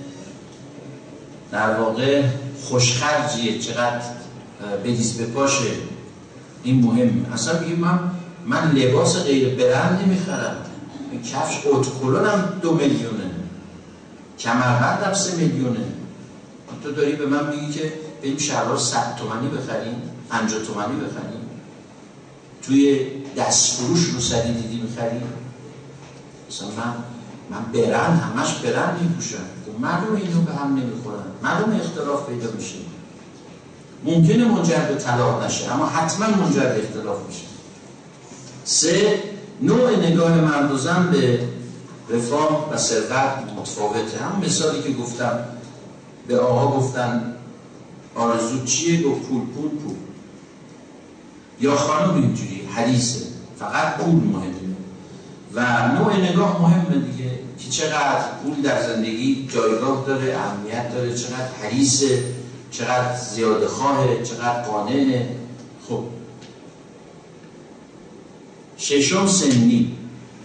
در واقع خوشخرجیه، چقدر بدیس به پاشه. این مهمه. اصلا بگیم من من لباس غیر برند نمیخرم، کفش اوتکلونم دو میلیونه، کمربندم سه میلیونه. تو داری به من میگی که بریم شلوار صد تومانی بخریم، پنجاه تومانی بخریم، توی دستفروش روسری دیدی میخریم. مثلا من من برند همش برند میپوشم، معلومه اینو به هم نمیخورن، معلومه اختلاف پیدا میشه. ممکنه منجر به طلاق نشه اما حتما منجر به اختلاف میشه. سه، نوع نگاه مرد و زن به رفاه و ثروت متفاوته. هم مثالی که گفتم به آقا گفتن آرزو چیه؟ گفت پول پول پول. یا خانم اینجوری حدیثه، فقط پول مهمه. و نوع نگاه مهمه دیگه که چقدر پول در زندگی جایگاه داره، اهمیت داره، چقدر حریصه، چقدر زیاده خواهه، چقدر قانعه. خب ششم، سنی.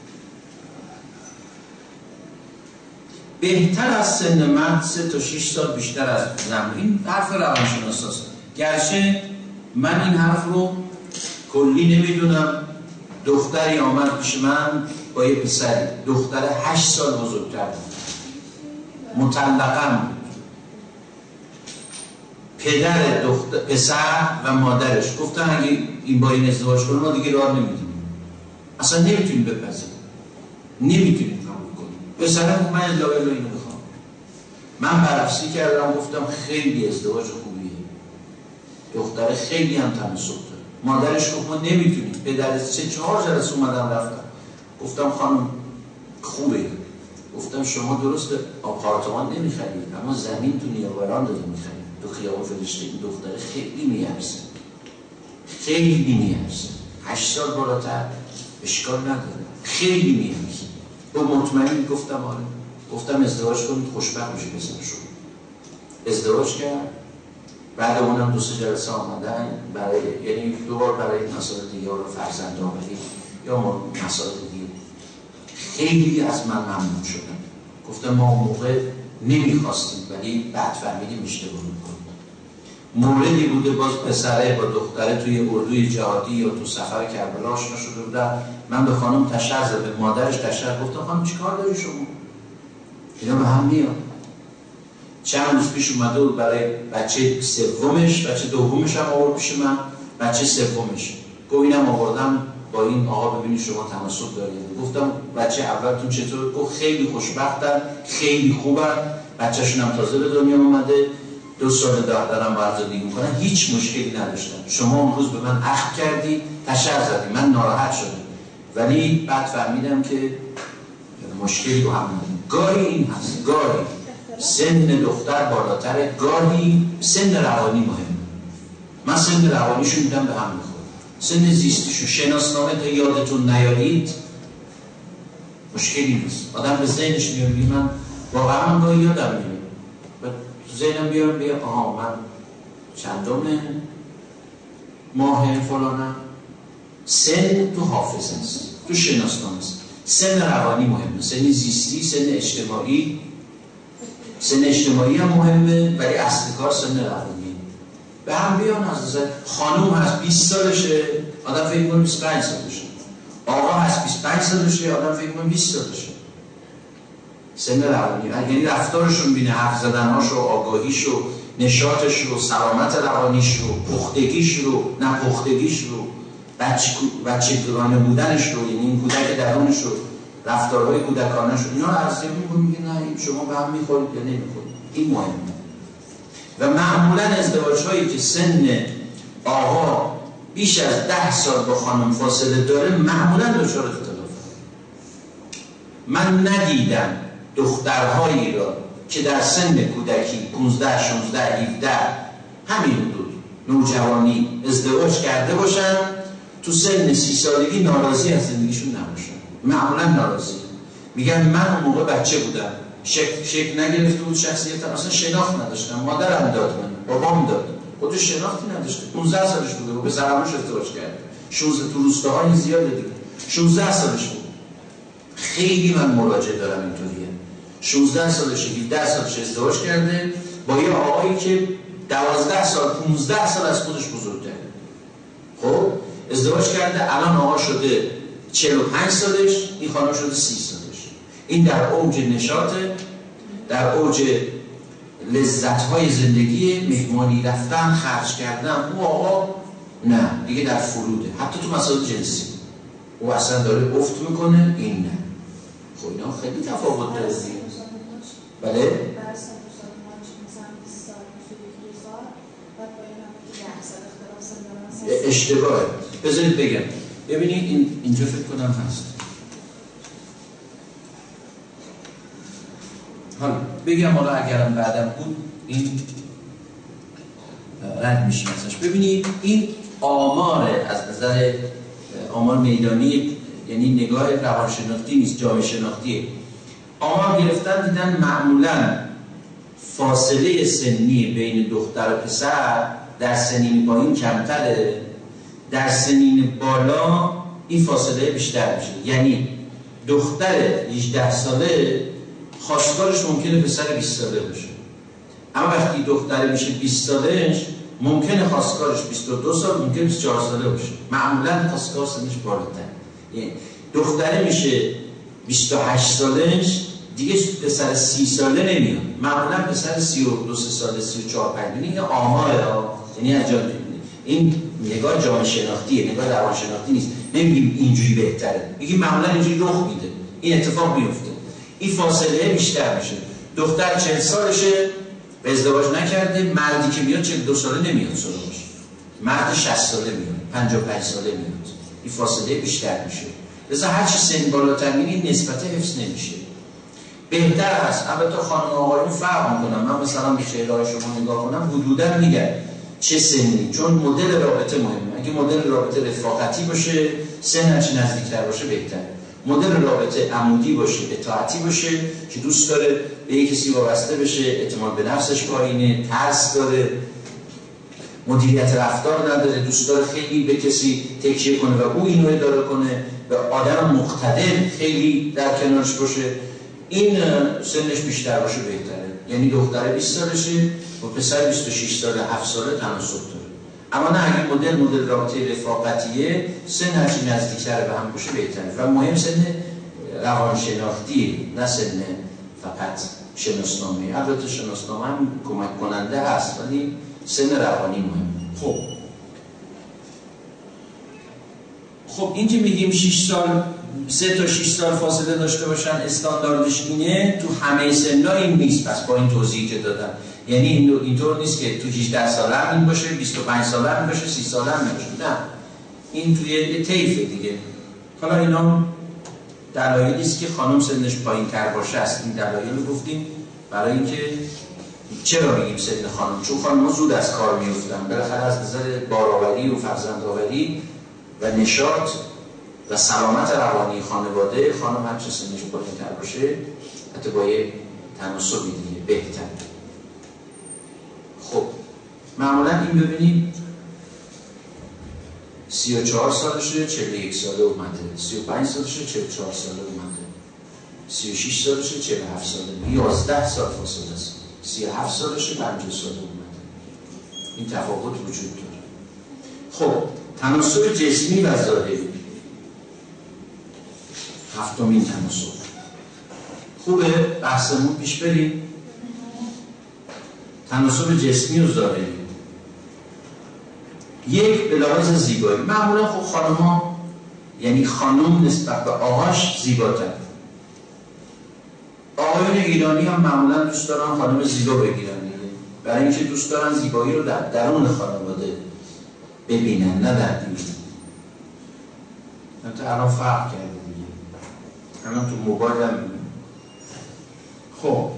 بهتر از سن مرد سه تا شش سال بیشتر از زن. این حرف روانشناساست، گرچه من این حرف رو کلی نمیدونم. دختری آمد پیش من با یه پسری، دختر هشت سال بزرگتر بود، مطلقاً پدر دختر پسر و مادرش گفتن اگه این با این ازدواج کنه ما دیگه راه نمیدیم، اصلا نمیتونیم بپذیریم، نمیتونیم قبول کنیم. پسرم من الا الا اینو بخوام. من بررسی کردم گفتم خیلی ازدواج خوبیه، دختر خیلی هم تناسب داره. مادرش گفت ما نمیتونیم. پدر سه چهار جلسه اومدم رفتم گفتم خانم خوبه. گفتم شما درست آپارتمان نمیخرید اما زمین تو نیاوران دارید میخرید، تو خیابان فرشته. این دختر خیلی میارزه، خیلی میارزه. هشت سال بالاتر اشکال نداره، خیلی میارزه. با مطمئن گفتم آره. گفتم ازدواج کنید خوشبخت میشه بزن شما. ازدواج کرد. بعد اونم دو سه جلسه آمدن برای، یعنی دو بار برای مسائل دیگه رو فرزند آمدی یا مسائل دیگه. خیلی از من ممنون شدم. گفتم ما اون موقع نمیخواستیم ولی بعد فهمیدیم اشتباه میکنیم. موردی بوده باز پسره با دختره توی اردوی جهادی یا تو سفر کربلا آشنا شده بودن. من به خانم تشر زدم، به مادرش تشر گفتم خانم چیکار داری شما؟ اینا به هم میاد. چند روز پیش اومده بود برای بچه سومش، بچه دومش هم آورد پیش من، بچه سومش گفت اینم آوردم با این آقا ببینید شما تناسب دارید. گفتم بچه اولتون چطور؟ گفت خیلی خوشبختن، خیلی خوبن، بچه‌شون هم تازه به دنیا اومده، دو سال دارن با زندگی میکنن، هیچ مشکلی نداشتن. شما اون روز به من اخم کردی، تشر زدی، من ناراحت شدم ولی بعد فهمیدم که مشکلی رو هم نداریم. گاهی این هست، گاهی سن دختر بالاتره، گاهی سن روانی مهمه. من سن روانیشون میدم به هم میخوره، سن زیستیشون. شناسنامه تا یادتون نیارید مشکلی نیست. آدم به ذهنش میاد میگه من واقعا من گاهی یادم میاد، ذهنم بیارم بگم آها من چندم ماه فلانم. سن تو حافظه است، تو شناسنامه است. سن روانی مهمه، سن زیستی، سن اجتماعی. سن اجتماعی هم مهمه ولی اصل کار سن روانی. به هم بیان از نظر خانوم هست بیست سالشه آدم فکر می‌کنه بیست و پنج سالشه، آقا هست بیست و پنج سالشه آدم فکر می‌کنه بیست سالشه. سن روانی یعنی رفتارشون بینه، حرف زدن‌هاشو، آگاهیشو، نشاطشو، سلامت روانیشو، پختگیشو، نپختگیشو، بچه بچگانه بودنشو، یعنی این کودک درونشو، رفتارهای کودکانه‌شو، اینا رو ارزیابی می‌کنه میگه نه شما به هم می‌خورید یا نمی‌خورید. این مهمه. و معمولاً ازدواج‌هایی که سن آقا بیش از ده سال با خانم فاصله داره معمولاً دچار اختلافه. من ندیدم دخترهایی را که در سن کودکی پانزده شانزده هفده همین حدود نوجوانی ازدواج کرده باشن تو سن سی سالگی ناراضی از زندگیشون نباشن. معمولا ناراضی میگن من اون موقع بچه بودم، شک شک نگرفته بود شخصیتم، اصلا شناخت نداشتم، مادرم داد من، بابام داد، خودش شناختی نداشته. پانزده سالش بوده و به پسرمش ازدواج کرده. شانزده تو روستاهای زیاده دیگه. شانزده سالش بود. خیلی من مراجعه دارم اینطوریه. شانزده سالش، هفده سالش ازدواج کرده با یه آقایی که دوازده سال، پانزده سال از خودش بزرگتره. خب ازدواج کرده، الان آقا شده چهل و پنج سالش، این خانم شده سی سالش. این در اوج نشاطه، در اوج لذت‌های زندگی، مهمانی رفتن، خرج کردن، او آقا نه دیگه در فروده، حتی تو مسائل جنسی او اصلا داره افت میکنه، این نه. خب اینا خیلی تفاوت داره. بله؟ اشتباهه. بذارید بگم، ببینید این اینجا فکر کنم هست. حالا بگم، حالا اگرم بعدم بود این رد میشیم ازش. ببینید این آمار از نظر آمار میدانی، یعنی نگاه روانشناختی نیست، جامعه شناختیه. آمار گرفتن دیدن معمولا فاصله سنی بین دختر و پسر در سنین پایین کمتره، در سنین بالا این فاصله بیشتر میشه. یعنی دختر هجده ساله خواستگارش ممکنه پسر بیست ساله باشه، اما وقتی دختر میشه بیست سالش ممکنه خواستگارش بیست و دو سال، ممکنه بیست و چهار ساله باشه. معمولا خواستگار سنش بالاتر. یعنی دختره میشه بیست و هشت سالش دیگه پسر سی ساله نمیاد، معمولا پسر سی و دو ساله، سی و چهار پنج. این آماره ها، یعنی انجام این نگاه جامعه شناختیه، نگاه روان شناختی نیست. نمیگیم اینجوری بهتره، میگیم معمولا اینجوری رخ میده، این اتفاق میفته، این فاصله بیشتر میشه. دختر چهل سالشه ازدواج نکرده، مردی که میاد چهل و دو ساله نمیاد سراغش، مرد شصت ساله میاد، پنجاه و پنج ساله میاد، این فاصله بیشتر میشه. لذا هر چی سن بالاتر میری نسبت حفظ نمیشه، بهتر هست. البته خانم و آقایون فرق میکنن، من مثلا به چهره‌های شما نگاه کنم حدودا میگن چه سنی، چون مدل رابطه مهمه. اگه مدل رابطه رفاقتی باشه، سن هرچی نزدیکتر باشه بهتره. مدل رابطه عمودی باشه، اطاعتی باشه، که دوست داره به یک کسی وابسته بشه، اعتماد به نفسش پایینه، ترس داره، مدیریت رفتار نداره، دوست داره خیلی به کسی تکیه کنه و او اینو اداره کنه و آدم مقتدر خیلی در کنارش باشه، این سنش بیشتر باشه بهتره. یعنی دختره بیست سالشه و پسر بیست و شش ساله، هفت ساله تناسب داره. اما نه، اگه مدل مدل رابطه رفاقتیه، سن هرچی نزدیکتر به هم باشه بهتره. و مهم سن روانشناختی، نه سن فقط شناسنامه. البته شناسنامه هم کمک کننده هست، ولی سن روانی مهم. خب خب این که میگیم شش سال، سه تا شش سال فاصله داشته باشن استانداردش اینه، تو همه سن‌ها این نیست. پس با این توضیحی که دادم، یعنی اینطور نیست که تو هجده ساله هم این باشه، بیست و پنج ساله هم باشه، سی ساله هم باشه. نه، این توی طیفه دیگه. حالا اینا دلایلی است که خانم سنش پایین‌تر باشه است. این دلایل رو گفتیم برای اینکه چرا میگیم سن خانم، چون خانم‌ها زود از کار میافتن، بالاخره از نظر بارآوری و فرزندآوری و نشاط و سلامت روانی خانواده، خانم هر چه سنش پایین‌تر باشه حتی با یه تناسبی دیگه بهتر. خب معمولا این ببینیم سی و چهار سالشه، چهل و یک ساله اومده، سی و پنج سالشه، چهل و چهار ساله اومده، سی و شش سالشه، چهل و هفت ساله، یازده سال فاصله است، سی و هفت سالشه، پنجاه ساله اومده. این تفاوت وجود داره. خب تناسب جسمی و ظاهری، هفتمین تناسب. خوبه بحثمون پیش بریم. تناسب جسمی و ظاهری. یک، به لحاظ زیبایی. معمولا خب خانم ها، یعنی خانم نسبت به آقاش زیباتر. آقایون ایرانی هم معمولا دوست دارن خانم زیبا بگیرن دیگه، برای اینکه دوست دارن زیبایی رو در درون خانواده ببینن، نه در بیرون. حتی الان فرق کرده دیگه، الان تو موبایل هم میبینن. خب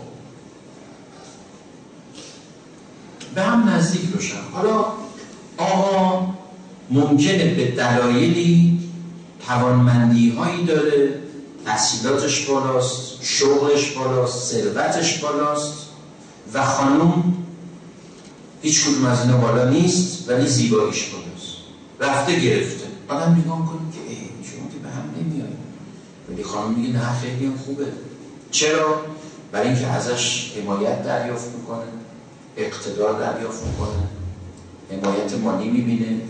به هم نزدیک باشن. حالا آقا ممکنه به دلایلی توانمندی هایی داره، تحصیلاتش بالاست، شغلش بالاست، ثروتش بالاست، و خانم هیچ کدوم از اینا بالا نیست ولی زیباییش بالاست، رفته گرفته. آدم نگاه کنیم که ای شما که به هم نمیایید، ولی خانم میگه نه خیلی هم خوبه. چرا؟ برای اینکه ازش حمایت دریافت میکنه، اقتدار دریافت میکنه، حمایت مالی میبینه،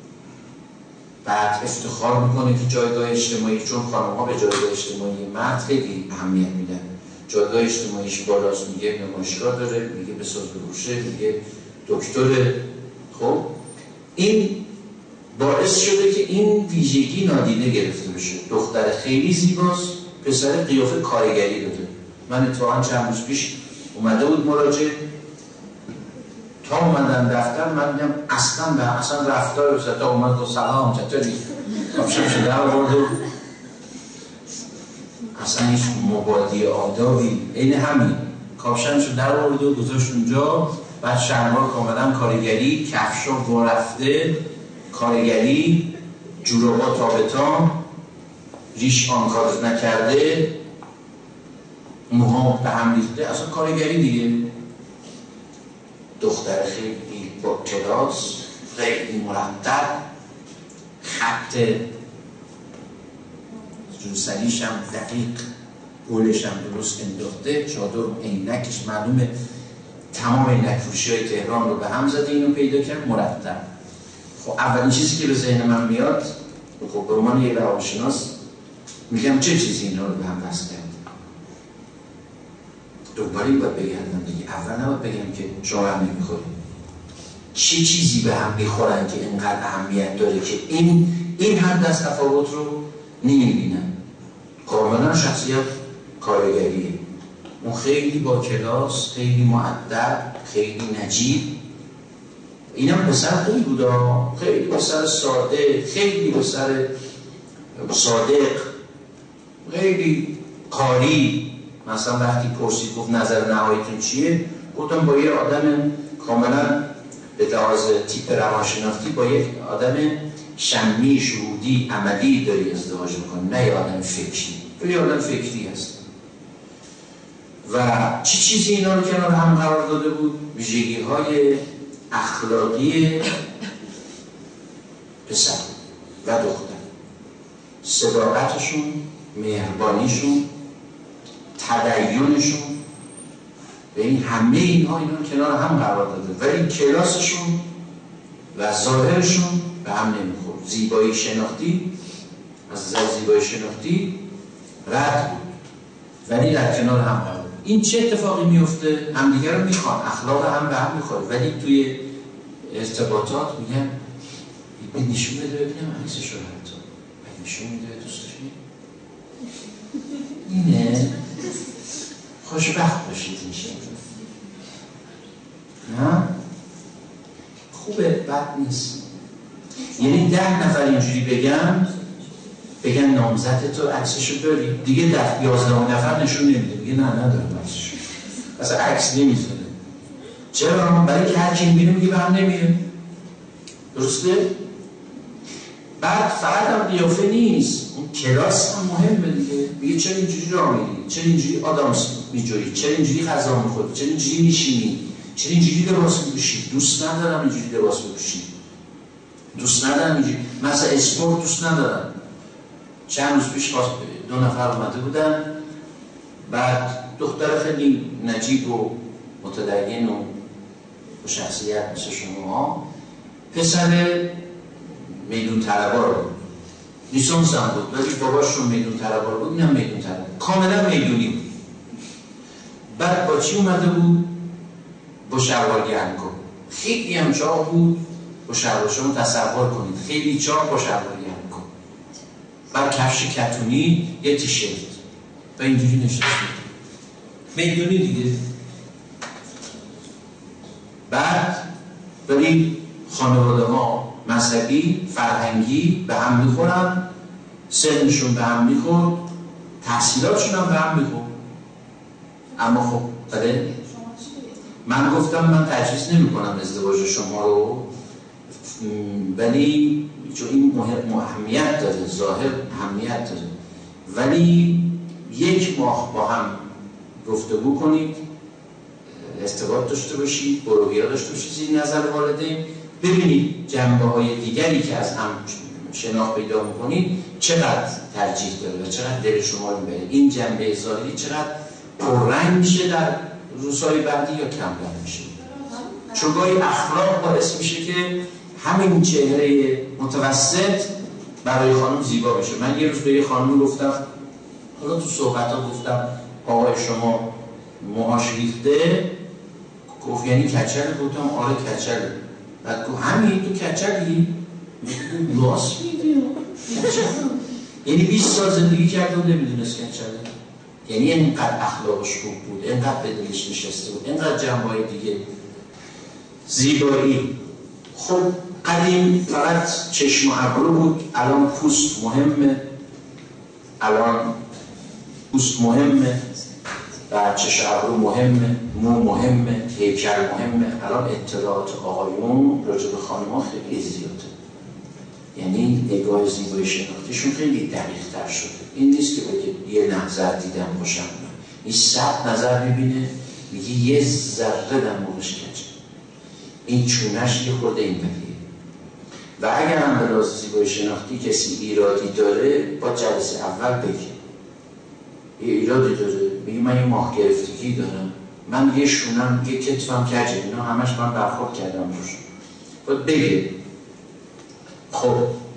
بعد افتخار میکنه که جایگاه اجتماعی، چون خانم‌ها به جایگاه اجتماعی مرد خیلی اهمیت میدن، جایگاه اجتماعیش بالاست، میگه نمایشگاه داره، میگه بساز بروشه، میگه دکتره. خب این باعث شده که این ویژگی نادیده گرفته بشه. دختر خیلی زیباست، پسر قیافه کارگری داده. من اتفاقا چند روز پیش اومده بود مراجعه، تا اومدن دفتر من میگم اصلا به اصلا رفتار بسید، تا اومد گفت سلام چطوری؟ کافشم شده آورد و اصلا هیچ مبادی آدابی این همین کافشم شده آورد و گذاشت اونجا. بعد شلوار کاملا کارگری، کفشا ورفته کارگری، جورابا تابتان، ریش آنکار نکرده، موها به هم ریخته، اصلا کارگری دیگه. دختر خیلی با کلاس، خیلی مرتب، خط جوسریش هم دقیق، گلش هم درست انداخته، چادر عینکش معلومه تمام عینک فروشی های تهران رو به هم زده، اینو پیدا کرد مرتب. خب اولین چیزی که به ذهن من میاد، خب به عنوان یک روانشناس میگم چه چیزی اینا رو به هم وصل کرد؟ دوباره باید بگردم دیگه. اول نباید بگم که شما هم نمیخورید. چه چیزی به هم میخورن که اینقدر اهمیت داره که این این حد از تفاوت رو نمیبینن؟ کاملا شخصیت کارگریه. اون خیلی با کلاس، خیلی مؤدب، خیلی نجیب. اینم پسر خوبی بودا، خیلی پسر ساده، خیلی پسر صادق، خیلی کاری. مثلا وقتی پرسید گفت نظر نهاییتون چیه؟ گفتم با یه آدم کاملا به لحاظ تیپ روانشناختی با یک آدم شمی، شهودی، عملی داری ازدواج میکنی، نه یه آدم فکری. تو یه آدم فکری هست. و چی چیزی اینا رو کنار هم قرار داده بود؟ ویژگی های اخلاقی پسر و دختر، صداقتشون، مهربانیشون، تدینشون، و این همه اینها اینا رو کنار هم قرار داده، ولی کلاسشون و ظاهرشون به هم نمیخورد. زیبایی شناختی از نظر زیبایی شناختی رد بود، ولی در کنار هم قرار. این چه اتفاقی میفته؟ همدیگه رو میخوان، اخلاق هم به هم میخوره، ولی توی ارتباطات میگن به نشون بده ببینم عکسش رو حتی به نشون میده دوستش اینه. خوشبخت باشید این شکل. نه؟ خوبه، بد نیست. یعنی ده نفر اینجوری بگن بگن نامزد تو عکسشو داری، دیگه ده یازده نفر نشون نمیده، میگه نه ندارم عکسشو، اصلا عکس نمیزنه. چرا؟ برای که هر کی میبینه میگه به هم نمیره. درسته؟ بعد فقط هم قیافه نیست، اون کلاس هم مهمه دیگه. میگه چرا اینجوری راه میری؟ چرا اینجوری آدم میجوری؟ چرا اینجوری غذا میخوری؟ چرا اینجوری میشینی؟ چرا اینجوری لباس میپوشی؟ دوست ندارم اینجوری لباس بپوشی. دوست ندارم اینجوری، مثلا اسپورت دوست ندارم. چند روز پیش دو نفر اومده بودن، بعد دختر خیلی نجیب و متدین و با شخصیت مثل شما، پسر میدون طلبار بود، لیسانس هم بود، ولی باباشون میدون طلبار بود، اینم میدون طلبار، کاملا میدونی بود. بعد با چی اومده بود؟ با شلوار گرمکن. خیلی هم چاق بود با شلوار. شما تصور کنید خیلی چاق با شلوار گرمکن، بعد کفش کتونی، یه تیشرت و اینجوری نشسته میدونی دیگه. بعد ولی خانواده ها مذهبی، فرهنگی به هم میخورن، سنشون به هم میخورد، تحصیلاتشون هم به هم میخورد. اما خب بله من گفتم من تجویز نمی کنم ازدواج شما رو، ولی چون این مهم اهمیت داره، ظاهر اهمیت داره، ولی یک ماه با هم گفتگو کنید، ارتباط داشته باشید، برویا داشته باشید زیر نظر والدین، ببینید جنبه های دیگری که از هم شناخت پیدا میکنید چقدر ترجیح داره و چقدر دل شما رو میبره. این جنبه ظاهری چقدر پررنگ میشه در روزهای بعدی یا کم رنگ میشه. چون گاهی اخلاق باعث میشه که همین چهره متوسط برای خانم زیبا بشه. من یه روز به یه خانمی گفتم، حالا تو صحبت ها گفتم آقای شما موهاش ریخته، گفت یعنی کچل؟ گفتم آره کچل. بعد گفت همین تو کچلی؟ راست میگی کچل. یعنی بیست سال زندگی کرده و نمیدونست کچله. یعنی اینقدر اخلاقش خوب بود، اینقدر به دلش نشسته بود، اینقدر جنبه‌های دیگه. زیبایی خب قدیم فقط چشم و ابرو بود، الان پوست مهمه، الان پوست مهمه و چشم ابرو مهمه، مو مهمه، هیکل مهمه. الان اطلاعات آقایون راجع به خانم‌ها خیلی زیاده، یعنی نگاه زیبایی شناختیشون خیلی دقیق تر شده. این نیست که بگه یه نظر دیدم باشم، این صد نظر میبینه میگه یه ذره در موقعش کچه، این چونش یه خورده این بلیه. و اگر هم به لحاظ زیبایی شناختی کسی ایرادی داره با جلسه اول بگه یه ایرادی داره، میگه من یه ماه گرفتگی دارم، من یه شونم یه کتفم کجه، اینا همش من برخورد کردم روش، باید بگه. خب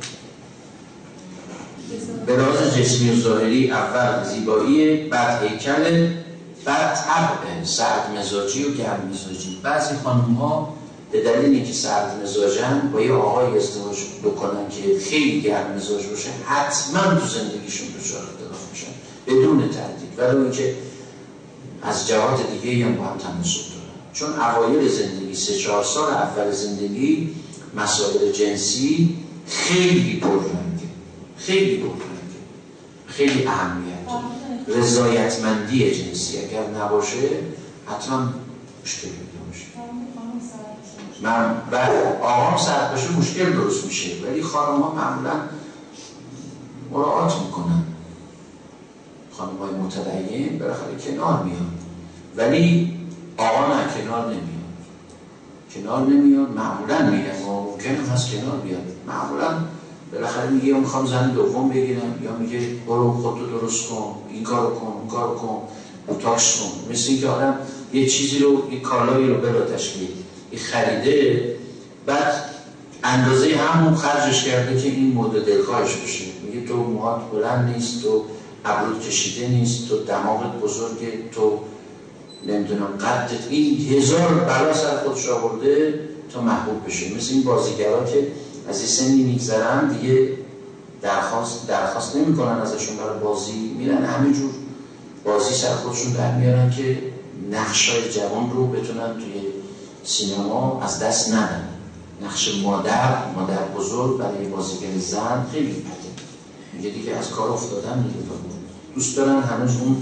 به لحاظ جسمی و ظاهری اول زیبایی، بعد هیکل، بعد طبع سرد مزاجی و گرم مزاجی. بعضی خانم ها به دلیل اینکه سرد مزاجن با یه آقای ازدواج بکنن که خیلی گرم مزاج باشه، حتما تو زندگیشون دچار اختلاف میشن بدون تردید، ولی اینکه از جهات دیگه هم با هم تناسب دارن. چون اوایل زندگی، سه چهار سال اول زندگی، مسائل جنسی خیلی پررنگه، خیلی پررنگه، خیلی اهمیت داره. رضایتمندی جنسی اگر نباشه حتما مشکل پیدا میشه. من بعد آقام سرد باشه مشکل درست میشه، ولی خانم ها معمولا مراعات میکنن. خانم های متدین بالاخره کنار میان، ولی آقا نه کنار نمیاد، کنار نمیاد. معمولا میگن ممکنه هست کنار بیاد، معمولا بالاخره میگه میخوام زن دوم بگیرم، یا میگه برو خودتو درست کن، این کارو کن، اون کارو کن، بوتاکس کن. مثل اینکه آدم یه چیزی رو، یه کالایی رو بلاتش بید این خریده، بعد اندازه همون خرجش کرده که این مورد دلخواهش بشه. میگه تو موهات بلند نیست، تو ابرود کشیده نیست، تو دماغت بزرگه، تو نمیدونم قدت، این هزار بلا سر خودش آورده تا محبوب بشه. مثل این بازیگرها که از این سنی میگذرن دیگه درخواست درخواست نمی کنن ازشون برای بازی، میرن همه جور بازی سر خودشون در میارن که نقشای جوان رو بتونن توی سینما از دست ندن. نقش مادر، مادر بزرگ برای بازیگر زن خیلی بده. میگه دیگه از کار افتادن دیگه، دوست دارن هنوز اون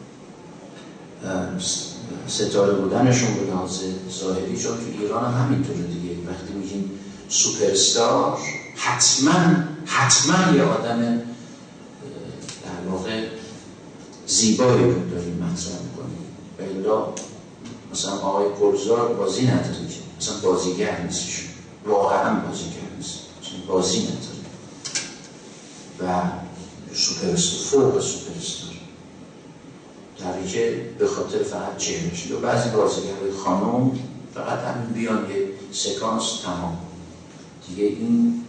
ستاره بودنشون به لحاظ ظاهری. چون تو ایران هم همینطوره دیگه، وقتی میگیم سوپر استار حتما حتما یه آدم در واقع زیبایی رو داریم مطرح میکنیم. بلا مثلا آقای گلزار بازی نداره که، مثلا بازیگر نیستش، واقعا بازیگر نیست، مثلا بازی نداره و سوپر استار، فوق سوپر استار در که به خاطر فقط چهرش. و بعضی بازیگرهای خانم فقط همین بیان یه سکانس تمام دیگه، این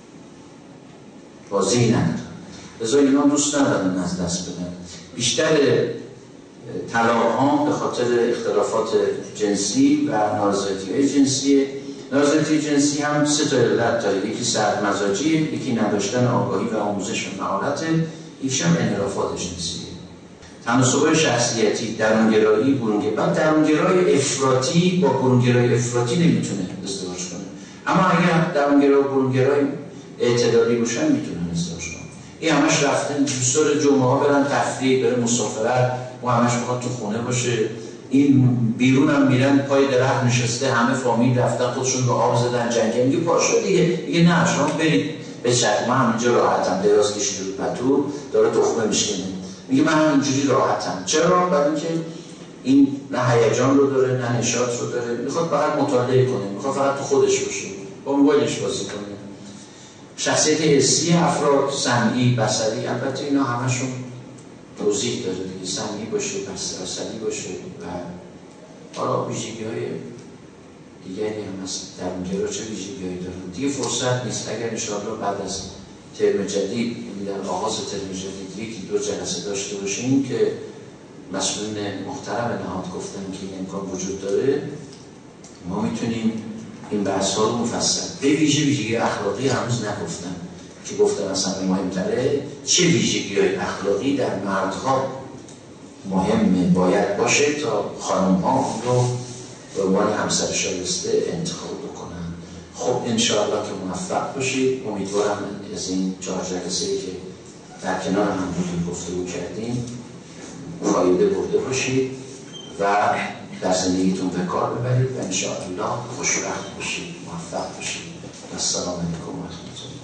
بازی ندارن، لذا اینا دوست ندارن از دست بدن. بیشتر طلاق ها به خاطر اختلافات جنسی و نارضایتی جنسی. نارضایتی جنسی هم سه تا علت داره، یکی سرد مزاجی، یکی نداشتن آگاهی و آموزش و مهارت، یکیش هم انحرافات جنسیه. تناسب‌های شخصیتی، درونگرایی، برونگرایی. بعد درونگرای افراطی با برونگرای افراطی نمیتونه ازدواج کنه، اما اگر درونگرای و برونگرای اعتدالی باشن میتونن ازدواج کنن. این همش رفتن دوست داره جمعه ها برن تفریح، بره مسافرت، و همش میخواد تو خونه باشه. این بیرون هم میرن پای درخت نشسته، همه فامیل رفتن خودشون به آب زدن جنگل. میگه پاشو دیگه، میگه نه شما برید به چرخ، من همینجا راحتم، دراز کشیده رو پتو داره تخمه میشکنه. میگه من همینجوری راحتم. چرا؟ برای اینکه این نه هیجان رو داره، نه نشاط رو داره، میخواد فقط مطالعه کنه، میخواد فقط تو خودش باشه، با موبایلش بازی کنه. شخصیت حسی افراد، سمعی، بصری، البته اینا همشون توضیح داره دیگه، سمعی باشه، بصری باشه و حالا ویژگی‌های دیگری هم هست. درونگرا چه ویژگی‌هایی دارن دیگه فرصت نیست. اگر ان شاءالله بعد از ترم جدید، در آغاز ترم جدید یکی دو جلسه داشته باشیم که مسئولین محترم نهاد گفتن که این امکان وجود داره، ما میتونیم این بحث ها رو مفصل به ویژه ویژگی اخلاقی هنوز نگفتن که گفتن اصلا مهمتره چه ویژگی های اخلاقی در مردها مهمه باید باشه تا خانم ها اون رو به عنوان همسر شایسته انتخاب بکنن. خب انشاءالله که موفق باشید. امیدوارم از این چهار جلسه که در کنار هم بودیم گفتگو کردیم فایده برده باشید و در زندگیتون به کار ببرید و انشاءالله خوشبخت باشید، موفق باشید. السلام علیکم و رحمت الله.